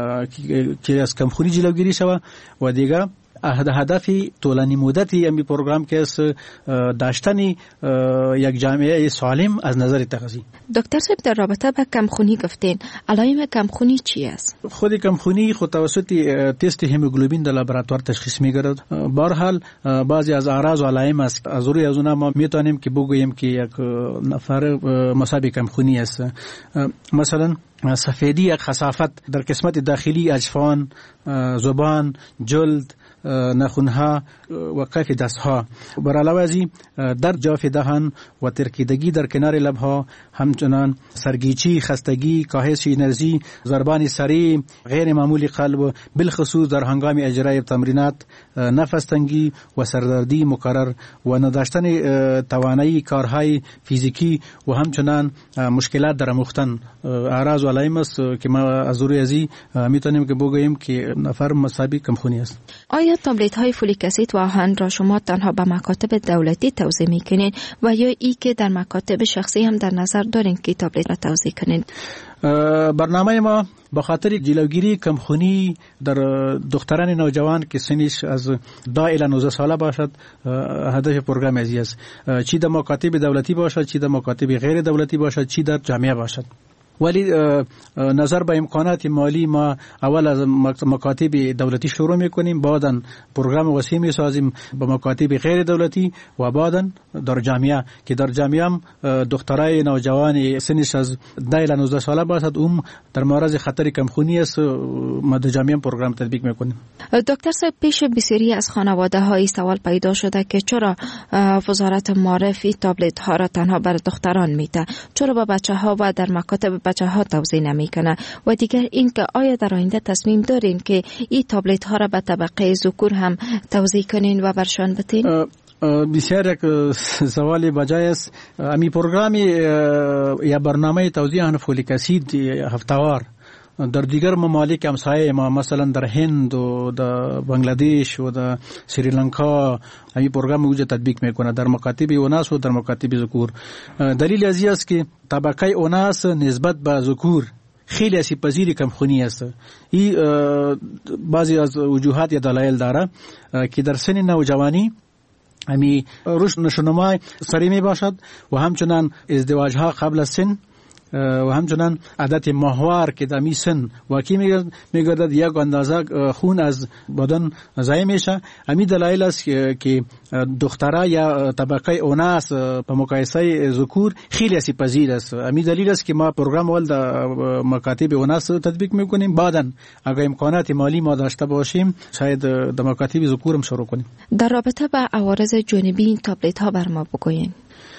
که از کمخونی جلوگیری شود. و دیگه هدف طولانی مدتی امی پروگرام که است داشتن یک جامعه سالم از نظر تغذیه. دکتر صاحب، در رابطه با کمخونی گفتین، علائم کمخونی چی است؟ خود کمخونی خود توسط تست هموگلوبین در لابراتوار تشخیص میگیرد. به هر حال بعضی از اعراض و علائم است، از روی از اونها ما میتونیم که بگوییم که یک نفر مصاب کمخونی است. مثلا سفیدی یک خسافت در قسمت داخلی اجفان، زبان، جلد، نخونها و کف دستها. بر علاوه از این در جاف دهان و ترکیدگی در کنار لبها، همچنان سرگیچی، خستگی، کاهش انرژی، ضربان سریع، غیر معمولی قلب، بالخصوص در هنگام اجرای تمرینات، نفس تنگی و سردردی مکرر و نداشتن توانایی کارهای فیزیکی و همچنان مشکلات در آموختن اعراض و علائم است که ما از روی ازی میتونیم که بگوییم که نفر مصاب کمخونی است. آیا تابلت های فولیک اسید و آهن را شما تنها به مکاتب دولتی توزیع میکنین و یا ای که در مکاتب شخصی هم در نظر دارین که تابلت را توزیع کنین؟ برنامه ما به خاطر جلوگیری کمخونی در دختران نوجوان که سنش از ده الی نوزده ساله باشد هدف پروگرام ازی است، چی در مکاتب دولتی باشد، چی در مکاتب غیر دولتی باشد، چی در جامعه باشد. ولی نظر به امکانات مالی ما اول از مکاتب دولتی شروع میکنیم، بعداً پروگرام وسیع میسازیم به مکاتب غیر دولتی و بعداً در جامعه که در جامعه هم دخترای نوجوان سنش از ده الی نوزده ساله باشد اون در معرض خطر کمخونی است، ما در جامعه هم پروگرام تطبیق میکنیم. دکتر صاحب، پیش بسیاری از خانواده های سوال پیدا شده که چرا وزارت معرفی تابلت ها را تنها بر دختران میده، چرا با بچه ها و در مکاتب بچه ها توزیع نمیکنه، و دیگر این که آیا در آینده تصمیم دارین که این تابلت ها را به طبقه ذکور هم توزیع کنین و برشان بتین؟ بسیار یک سوال بجای است. امی پروگرام یا برنامه توزیع فولیک اسید هفته‌وار در دیگر ممالک همسایه ما مثلا در هند و در بنگلادش و در سریلانکا این پروگرام وجود تطبیق میکنه در مکاتب اوناس و در مکاتب ذکور. دلیل از این است که طبقه اوناس نسبت به ذکور خیلی آسیب پذیر کمخونی است. این بعضی از وجوهات یا دلایل داره که در سن نوجوانی امی رشد نشونمای سریع می باشد و همچنان ازدواج ها قبل از سن و همچنان عادت ماهوار که در می سن واقع می گردد یک اندازه خون از بدن ضایع میشه. امی دلایل است که دخترها یا طبقه اوناس به مقایسه ذکور خیلی آسیب پذیر است. امی دلیل است که ما پروگرام اول در مکاتب اوناس تطبیق میکنیم، بعدا اگر امکانات مالی ما داشته باشیم شاید در مکاتب ذکور هم شروع کنیم. در رابطه با عوارض جانبی این تابلت ها بر ما بگوین.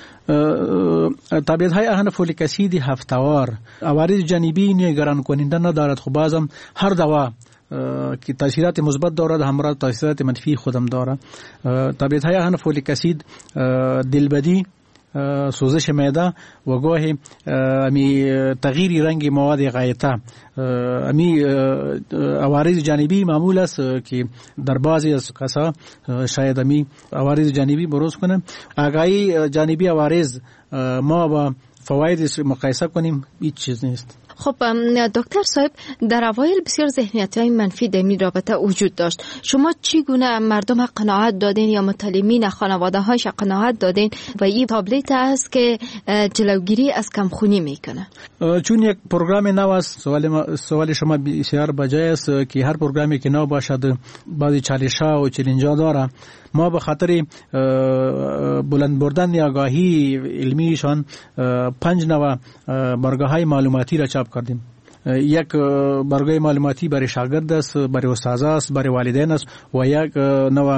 تابلت های آهن فولیک اسید هفته‌وار عوارض جانبی نگران کننده ندارد، خب بازم هر دوا که تاثیرات مثبت دارد همراه تاثیرات منفی خودم دارد. تابلت های آهن فولیک اسید دلبدی، سوزش معده و گاهی امی تغییر رنگ مواد غایطه، امی عوارض جانبی معمول است که در بعضی از کسا شاید امی عوارض جانبی بروز کنه. آگاهی جانبی عوارض ما با فواید مقایسه کنیم هیچ چیز نیست. خب دکتر صاحب، در اوایل بسیار ذهنیت‌های منفی در این رابطه وجود داشت. شما چگونه مردم قناعت دادین یا متعلمین خانواده‌هاش قناعت دادین و این تابلت است که جلوگیری از کمخونی میکنه؟ چون یک پروگرام نو است، سوال سوال شما بسیار بجای است که هر پروگرامی که نو باشد بعضی چالش‌ها و چالش‌ها داره. ما به خاطر بلند بردن آگاهی علمیشان پنج نوع برگه‌های معلوماتی را چاپ کردیم. یک برگه معلوماتی برای شاگرد است، برای استاد است، برای والدین است و یک نوع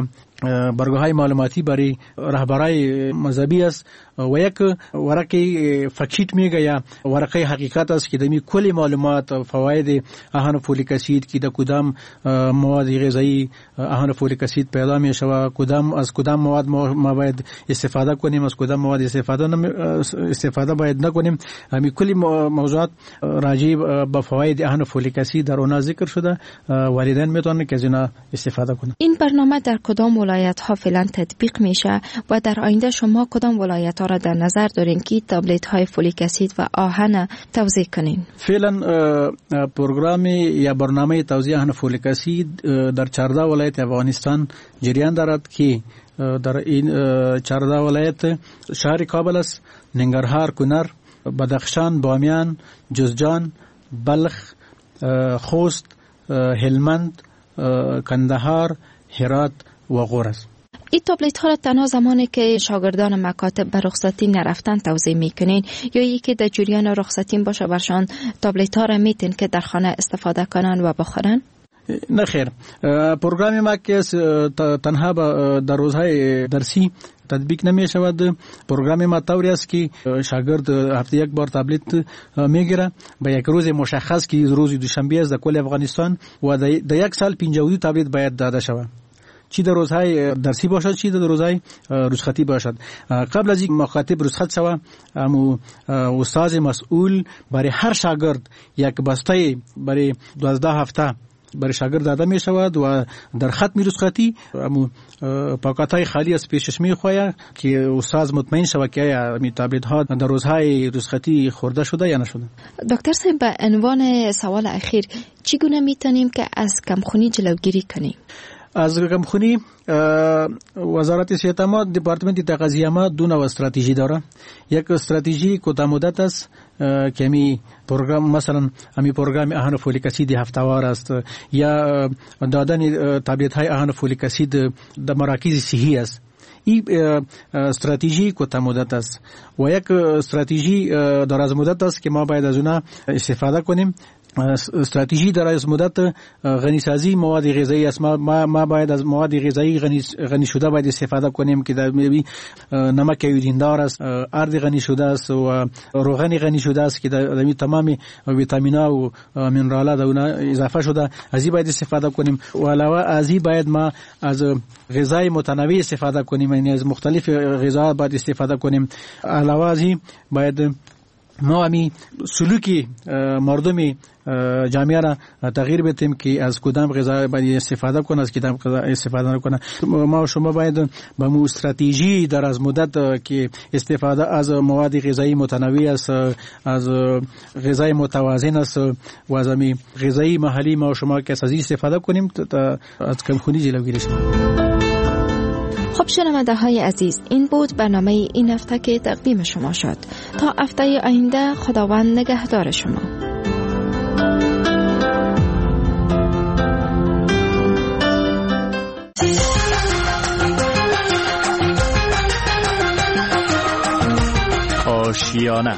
برگه‌های معلوماتی برای رهبرای مذهبی است و یک ورقه فکشیت میگه یا ورقه حقیقت است که دمی کلی معلومات فواید اهن فولیک اسید که د کدام مواد غذایی اهن فولیک اسید پیدا میشه و کدام از کدام مواد ما باید استفاده کنیم، از کدام مواد استفاده استفاده باید نکنیم. همین کلی موضوعات راجع به فواید اهن فولیک اسید در اون ذکر شده. والدین میتونن که از اینا استفاده کنن. این برنامه در کدام ولایت ها فعلا تطبیق میشه و در آینده شما کدام ولایت ها را در نظر دارین که تابلت های فولیک اسید و آهن توزیع کنین؟ فعلا پروگرام یا برنامه توزیع آهن فولیک اسید در چهارده ولایت افغانستان جریان دارد که در این چهارده ولایت شهر کابل است، ننگرهار، کنر، بدخشان، بامیان، جوزجان، بلخ، خوست، هلمند، کندهار، هرات و غور است. این تابلت ها را تنها زمانی که شاگردان مکاتب به رخصتی نرفتن توزیع میکنین یا یکی در جریان رخصتی باشه برشان تابلت ها را میتین که در خانه استفاده کنن و بخورن؟ نه خیر، پروگرام ما که تنها در روزهای درسی تطبیق نمی شود. پروگرام ما طوری است که شاگرد هفته یک بار تابلت میگیره به یک روز مشخص که روز دوشنبه است در کل افغانستان و در یک سال پنجاه و دو تابلت باید داده شود، چی در روزهای درسی باشد چی در روزهای رخصتی باشد. قبل از اینکه مکاتب رخصت شود امو استاد مسئول برای هر شاگرد یک بسته برای دوازده هفته برای شاگرد داده می شود و در ختم رخصتی امو پاکت‌های خالی از پیشش می خواهد که استاد مطمئن شود که این تابلت ها در روزهای رخصتی خورده شده یا نشده. دکتر صاحب، به عنوان سوال اخیر چگونه میتونیم که از کمخونی جلوگیری کنیم؟ از کمخونی وزارت صحت ما دپارتمنت تغذیه ما دو نوع استراتژی داره. یک استراتژی کوتاه مدت است که می پروگرام مثلا امی پروگرام اهن فولیک اسید هفته‌وار است یا دادن تابلت های اهن فولیک اسید در مراکز صحی است. این استراتژی کوتاه مدت است و یک استراتژی دراز مدت است که ما باید از اونها استفاده کنیم. استراتژی دراز مدت غنی سازی مواد غذایی است. ما ما باید از مواد غذایی غنی غنی شده باید استفاده کنیم که در میبی نمک یودیندار است، ارد غنی شده است و روغن غنی شده است که در تمام ویتامینا و مینرالات اون اضافه شده، از این باید استفاده کنیم. و علاوه از این باید ما از غذای متنوع استفاده کنیم، یعنی از مختلف غذا باید استفاده کنیم. علاوه از این باید ما همی سلوکی مردمی جامعه را تغییر بدیم که از کدام غذا باید استفاده کنه، از کدام غذا استفاده نکنه. ما و شما باید با مو استراتژی در از مدت که استفاده از مواد غذایی متنوع است، از غذای متوازن است و از می غذایی محلی ما و شما که از استفاده کنیم تا از کمخونی جلوگیری شود. خب شنونده های عزیز، این بود برنامه این هفته که تقدیم شما شد. تا هفته آینده خداوند نگهدار شما. آشیانه،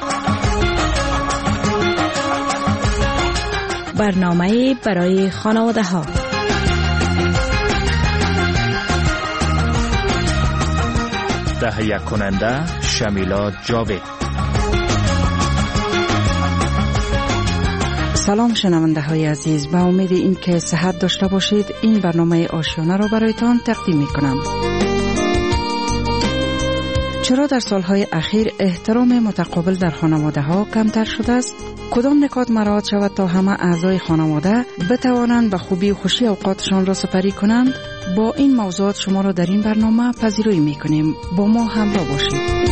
برنامه برای خانواده ها. تهیه کننده شمیلا جاوید. سلام شنونده های عزیز، با امید این که صحت داشته باشید این برنامه آشیانه را برایتان تقدیم می کنم. چرا در سالهای اخیر احترام متقابل در خانواده ها کمتر شده است؟ کدام نکات مراعات شود تا همه اعضای خانواده بتوانند به خوبی و خوشی اوقاتشان را سپری کنند؟ با این موضوعات شما را در این برنامه پذیرایی می کنیم. با ما همراه باشید.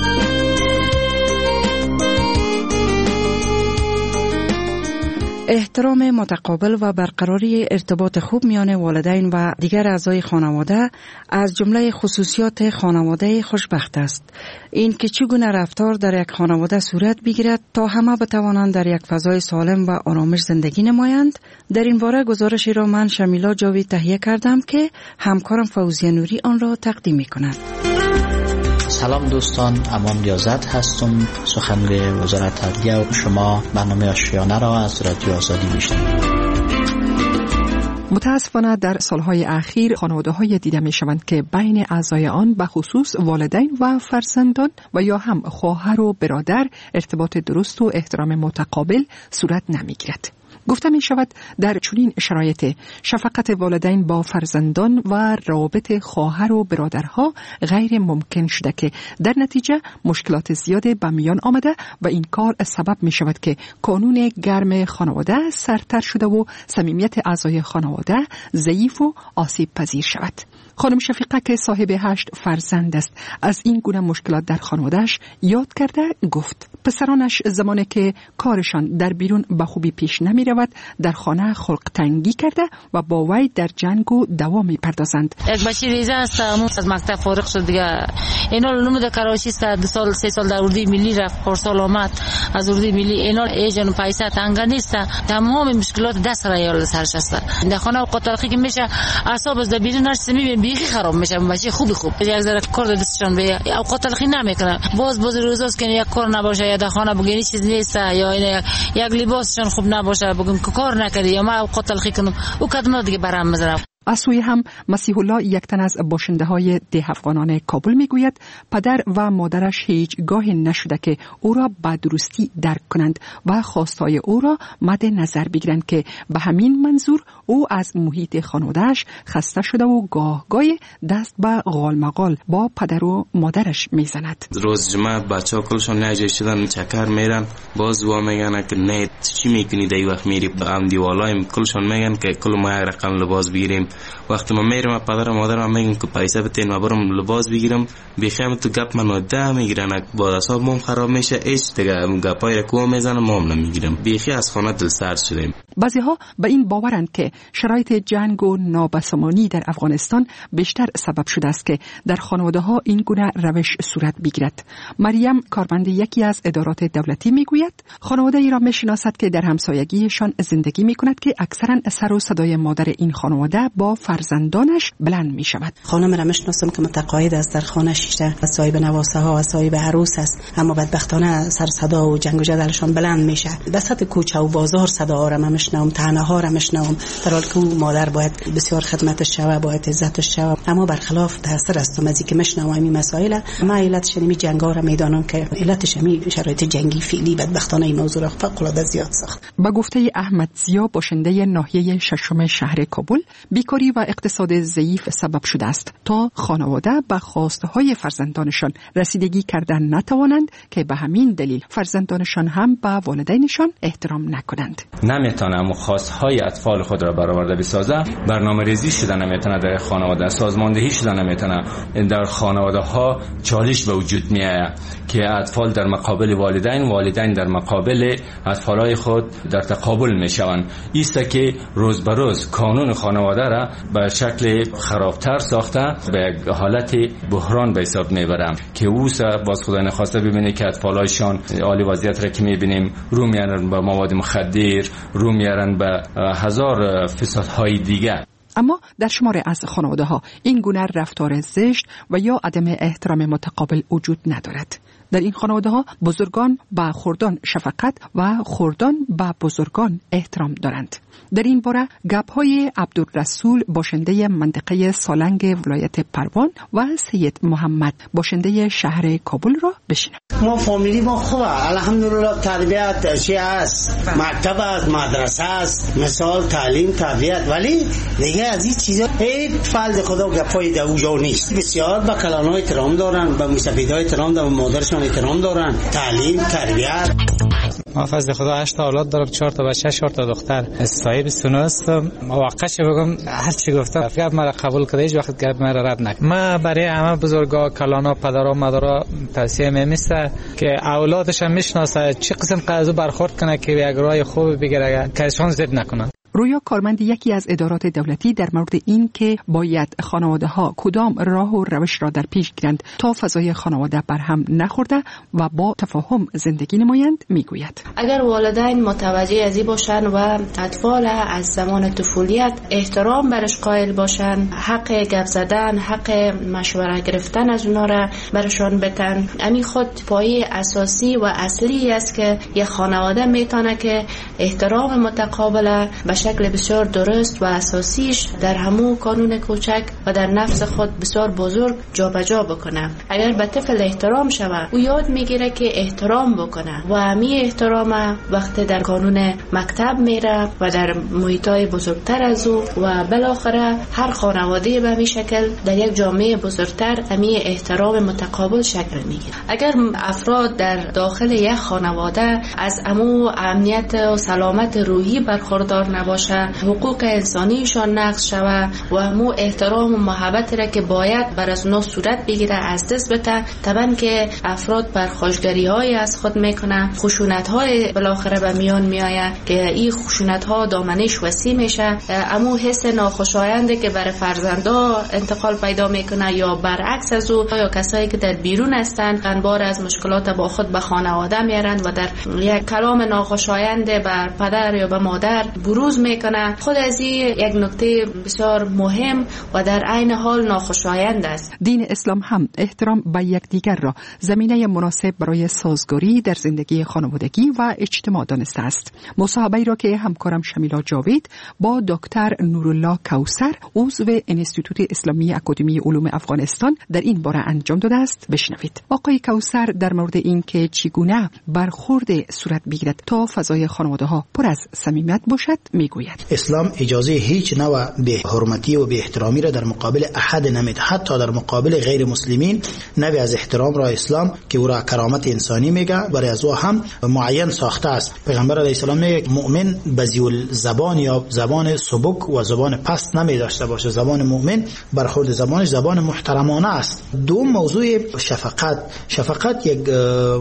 احترام متقابل و برقراری ارتباط خوب میان والدین و دیگر اعضای خانواده از جمله خصوصیات خانواده خوشبخت است. این که چگونه رفتار در یک خانواده صورت بگیرد تا همه بتوانند در یک فضای سالم و آرامش زندگی نمایند، در این باره گزارشی را من شمیلا جاوید تهیه کردم که همکارم فوزیه نوری آن را تقدیم می‌کند. سلام دوستان، امان ریاضت هستم، سخنگوی وزارت عدلیه و شما برنامه آشیانه را از رادیو آزادی میشنوید. متاسفانه در سالهای اخیر خانواده‌های دیده می‌شوند که بین اعضای آن به خصوص والدین و فرزندان و یا هم خواهر و برادر ارتباط درست و احترام متقابل صورت نمی‌گیرد. گفته می شود در چنین شرایط شفقت والدین با فرزندان و روابط خواهر و برادرها غیر ممکن شده که در نتیجه مشکلات زیاده به میان آمده و این کار سبب می شود که کانون گرم خانواده سرتر شده و صمیمیت اعضای خانواده ضعیف و آسیب پذیر شود. خانم شفیقه که صاحب هشت فرزند است از این گونه مشکلات در خانوادهش یاد کرده گفت پسرانش زمانی که کارشان در بیرون به خوبی پیش نمی رود در خانه خلق تنگی کرده و با وی در جنگ و دعوا می پردازند. یک بچه ریزه است از مکتب فارغ شد دیگه اینا لونم در کراچی است دو سال سه سال در اردوی ملی رفت پارسال آمد از اردوی ملی اینا ایجن پیسه تنگ نیست تمام مشکلات دست ریال سرش است در خانه قطرخی که میشه اعصاب از بیرون هرچی میبین بیخی خراب میشه بچه خوبی خوب یک ذره کار دستشون به اوقات تلخی نمیکنه باز باز روزاست که یک کار نباشه یا در خانه بگیری چیز نیست یا این یک لباسشون خوب نباشه بگم کار نکردی یا ما اوقات تلخی کنم او کدوم دیگه برام میذارم. از سوی هم مسیح الله یک تن از باشنده های ده افغانان کابل میگوید پدر و مادرش هیچ گاهی نشده که او را به درستی درک کنند و خواستهای او را مد نظر بگیرند که به همین منظور او از محیط خانوادهش خسته شده و گاه گاهی دست به غالمغال با پدر و مادرش میزند. روز جمعه بچه ها کلشون نجای شدن چکر میرن باز وا میگن که نه چی میکنی دی وقت میری هم دیوالایم کلشون میگن که کل ما یک رقم لباس بگیریم. وقتی من میرم پدر و مادرم میگن که پیسه بتین و برم لباس بگیرم بیخیم تو گپ منو ده میگیرن با حساب مام خراب میشه ایش دیگه گپای کو میزنم مام نمیگیرم بیخی از خانه دل سرد شدیم. بعضی ها به این باورند که شرایط جنگ و نابسامانی در افغانستان بیشتر سبب شده است که در خانواده ها این گونه روش صورت بگیرد. مریم کارمند یکی از ادارات دولتی میگوید خانواده ای را میشناسد که در همسایگیشان زندگی میکند که اکثرا سر و صدای مادر این خانواده با فرزندانش بلند می شود. خانم را میشناسم که متقاعد است در خانه شیشه و صاحب نواسه ها و صاحب عروس است اما بدبختانه سر صدا و جنگ و جدلشان بلند میشه. وسط کوچه و بازار صدا را میشنوم طعنه ها را میشنوم در حالی که مادر باید بسیار خدمتش شوه باید عزتش شوه اما برخلاف تاثیر است از اینکه میشنوم این مسائل ما علتش می جنگ ها را میدانم که علتش می شرایط جنگی فعلی بدبختانه این موضوع را فوق العاده زیاد سخت. با گفته احمد زیا باشنده ناحیه ششم شهر کابل بیکاری و اقتصاد ضعیف سبب شده است تا خانواده به خواستهای فرزندانشان رسیدگی کردن نتوانند که به همین دلیل فرزندانشان هم به والدینشان احترام نکنند. نمیتونه خواستهای اطفال خود را برآورده بسازه برنامه‌ریزی شده نمیتونه در خانواده سازماندهی شده نمیتونه در خانواده ها چالش به وجود میاد که اطفال در مقابل والدین والدین در مقابل اطفالای خود در تقابل میشوند ایست که روز به روز قانون خانواده را به شکل خرابتر ساخته به حالت بحران به حساب میبرم که اوس باز خدا نخواسته ببینه که اطفالایشان عالی وضعیت را که میبینیم رو میارن به مواد مخدر رو میارن به هزار فسادهای دیگه. اما در شمار از خانواده ها این گونه رفتار زشت و یا عدم احترام متقابل وجود ندارد. در این خانواده ها بزرگان به خردان شفقت و خردان به بزرگان احترام دارند. در این باره گپ های عبدالرسول باشنده منطقه سالنگ ولایت پروان و سید محمد باشنده شهر کابل را بشنویم. ما فامیلی ما خوبه الحمدلله تربیت چی است مکتب است مدرسه است مثال تعلیم تربیت ولی دیگه از این چیزا هیچ فرد خدا گپای در اونجا نیست. بسیار به کلان‌ها احترام دارن به مسافرها احترام دارن به مادرشون احترام دارن تعلیم تربیت. ما فضل خدا هشت اولاد دارم چهار تا بچه چهار تا دختر صاحب سونه هستم واقعش بگم هر چی گفتم فقط مرا قبول کرده هیچ وقت گپ مرا رد نکرد. ما برای همه بزرگا کلانا پدرا مادرها توصیه می‌کنم که اولادش هم میشناسه چه قسم قضا برخورد کنه که یک راه خوب بگیره که ازشون ضد نکنن. رویا کارمند یکی از ادارات دولتی در مورد این که باید خانواده ها کدام راه و روش را در پیش گیرند تا فضای خانواده برهم نخورده و با تفاهم زندگی نمایند میگوید اگر والدین متوجه ازی باشن و اطفال از زمان طفولیت احترام برش قائل باشن حق گپ زدن حق مشوره گرفتن از اونا را برشان بتن امی خود پایه اساسی و اصلی است که یک خانواده میتونه که احترام متقابل بشه شکل بسیار درست و اساسیش در همو کانون کوچک و در نفس خود بسیار بزرگ جابجا بکنه. اگر به طفل احترام شود او یاد میگیره که احترام بکنه و همین احترام وقتی در کانون مکتب میره و در محیطای بزرگتر از او و بالاخره هر خانواده به همین شکل در یک جامعه بزرگتر همین احترام متقابل شکل میگیره. اگر افراد در داخل یک خانواده از امو امنیت و سلامت روحی برخوردار نباشه، حقوق انسانیشان نقض شود و امو احترام و محبت را که باید بر از اونا صورت بگیره از دست بده، طبعا که افراد پرخاشگری های از خود میکنه، خشونت های بالاخره به میان میآید که این خشونت ها دامنش وسیع میشه. امو حس ناخوشاینده که برای فرزندا انتقال پیدا میکنه یا برعکس از او، یا کسایی که در بیرون هستند انبار از مشکلات با خود به خانواده میارند و در یک کلام ناخوشاینده بر پدر یا به مادر بروز میکنه. خود از این یک نکته بسیار مهم و در عین حال ناخوشایند است. دین اسلام هم احترام به یکدیگر را زمینه مناسب برای سازگاری در زندگی خانوادگی و اجتماع دانسته است. مصاحبه‌ای را که همکارم شمیلا جاوید با دکتر نورالله کوثر عضو انستیتوت اسلامی اکادمی علوم افغانستان در این باره انجام داده است بشنوید. آقای کوثر در مورد این که چگونه برخورد صورت بگیرد تا فضای خانواده‌ها پر از صمیمیت باشد میگوید. اسلام اجازه هیچ نوع به حرمتی و به احترامی را در مقابل احد نمیده، حتی در مقابل غیر مسلمین. نوع از احترام را اسلام که او را کرامت انسانی میگه برای از او هم معین ساخته است. پیغمبر علیه السلام میگه مؤمن بذیول زبان یا زبان سبک و زبان پست نمی داشته باشه. زبان مؤمن برخورد زبانش زبان محترمانه است. دوم موضوع شفقت. شفقت یک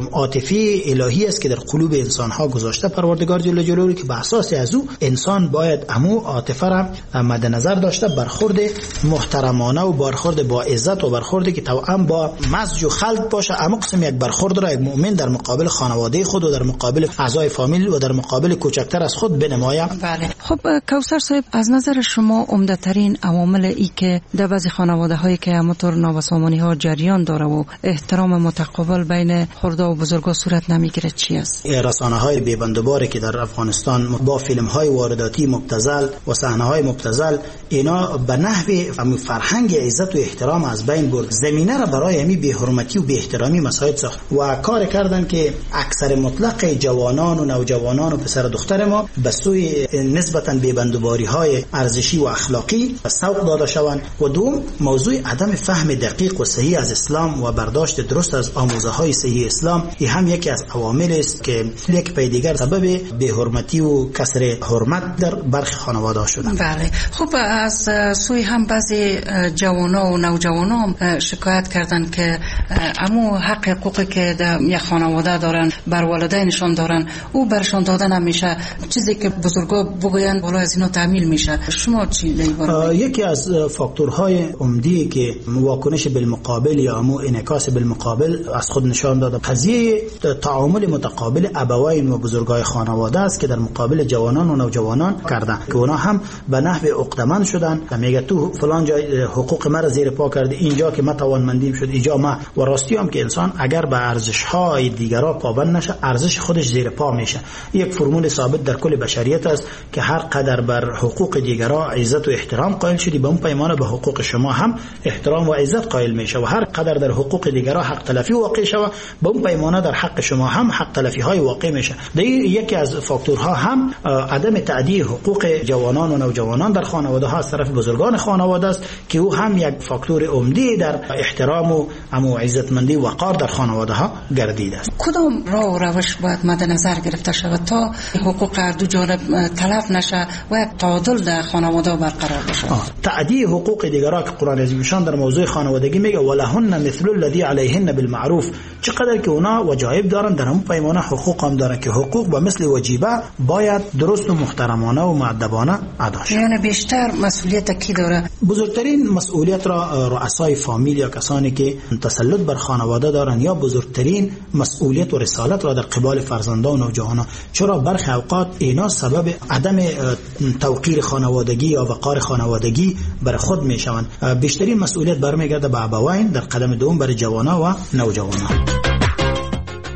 عاطفه الهی است که در قلوب انسان ها گذاشته پروردگار جل جلاله که به اساس از او انسان باید همو عاطفه را مد نظر داشته، برخورد محترمانه و برخورد با عزت و برخوردی که توأم با مزج و خلق باشه. اما قسم یک برخورد را یک مؤمن در مقابل خانواده خود و در مقابل اعضای فامیل و در مقابل کوچکتر از خود بنماید. بله. خب کوثر صاحب، از نظر شما عمده ترین عوامل ای که در بعضی خانواده هایی که همونطور نابسامانی ها جریان داره و احترام متقابل بین خرده و بزرگا صورت نمیگیره چی است؟ رسانه های بی‌بندوباری که در افغانستان با فیلم های وارداتی مبتذل و صحنه های مبتذل، اینا به نحو فرهنگ عزت و احترام از بین برد. زمینه را برای همین بی‌حرمتی و بی‌احترامی مساعد ساخت و کار کردن که اکثر مطلق جوانان و نوجوانان و پسر دختر ما به سوی نسبتاً بی‌بندوباری های ارزشی و اخلاقی سوق داده شوند. و دوم موضوع عدم فهم دقیق و صحیح از اسلام و برداشت درست از آموزه های صحیح اسلام، این هم یکی از عوامل است که یک پای دیگر سبب بی‌حرمتی و کسر حرمت در برخی خانواده شدن. بله. خب از سوی هم بعضی جوانا و نوجوانا هم شکایت کردن که امو حق حقوقی که در یک خانواده دارن بر والدینشان دارن او برشان داده نمیشه، چیزی که بزرگا بگویند بالا از اینا تعمیل میشه. شما چی دیوار؟ یکی از فاکتورهای عمده که واکنش بالمقابل یا امو انعکاس بالمقابل از خود نشان داده قضیه تعامل متقابل ابوین و بزرگای خانواده است که در مقابل جوانان و نوجوانان کردن که اونا هم به نحو عقدمند شدن. میگه تو فلان جای حقوق مرا زیر پا کرده، اینجا که ما توانمندیم شد اینجا ما. و راستی هم که انسان اگر به ارزش های دیگرا پابند نشه ارزش خودش زیر پا میشه. یک فرمول ثابت در کل بشریت است که هر قدر بر حقوق دیگرا عزت و احترام قائل شدی به اون پیمانه به حقوق شما هم احترام و عزت قائل میشه و هر قدر در حقوق دیگرا حق تلفی واقع شوه به اون پیمانه در حق شما هم حق تلفی های واقع میشه. در یکی از فاکتورها هم عدم تعدی حقوق جوانان و نوجوانان در خانواده ها از طرف بزرگان خانواده است که او هم یک فاکتور عمده در احترام و امو عزتمندی و وقار در خانواده ها گردیده است. کدام راه و روش باید مد نظر گرفته شود تا حقوق هر دو جانب تلف نشه و یک تعادل در خانواده برقرار بشه؟ تعدی حقوق دیگران که قرآن عظیمشان در موضوع خانوادگی میگه ولهن مثل الذی علیهن بالمعروف، چقدر که اونا وجایب دارن در هم پیمانه حقوق هم دارن که حقوق با مثل وجیبه باید درست و محترمانه و مؤدبانه ادا شود. یعنی بیشتر مسئولیت کی داره؟ بزرگترین مسئولیت را رؤسای فامیل یا کسانی که تسلط بر خانواده دارن یا بزرگترین مسئولیت و رسالت را در قبال فرزندان و نوجوانان، چرا برخی اوقات اینا سبب عدم توقیر خانوادگی یا وقار خانوادگی بر خود میشوند. بیشترین مسئولیت برمیگرده به ابوین، در قدم دوم بر جوانان و نوجوانان.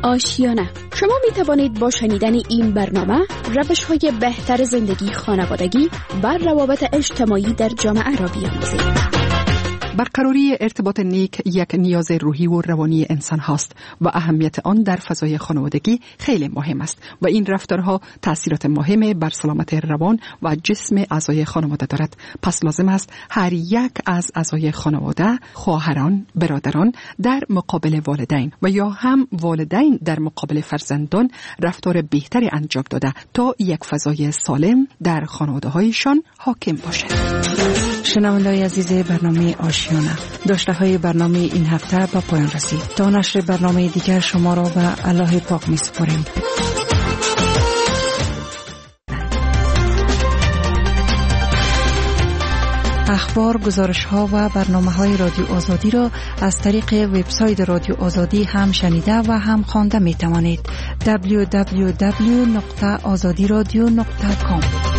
آشیانه. شما می توانید با شنیدن این برنامه روش های بهتر زندگی خانوادگی و روابط اجتماعی در جامعه را بیاموزید. برقراری ارتباط نیک یک نیاز روحی و روانی انسان هاست و اهمیت آن در فضای خانوادگی خیلی مهم است و این رفتارها تأثیرات مهمی بر سلامت روان و جسم اعضای خانواده دارد. پس لازم است هر یک از اعضای خانواده، خواهران، برادران در مقابل والدین و یا هم والدین در مقابل فرزندان رفتار بهتری انجام داده تا یک فضای سالم در خانواده هایشان حاکم باشد. شنونده‌های عزیز برنامه آشیانه، داشته های برنامه این هفته با پایان رسید. تا نشر برنامه دیگر شما را به الله پاک می سپاریم. اخبار، گزارش ها و برنامه های رادیو آزادی را از طریق وبسایت رادیو آزادی هم شنیده و هم خوانده می توانید. دبلیو دبلیو دبلیو دات آزادی رادیو دات کام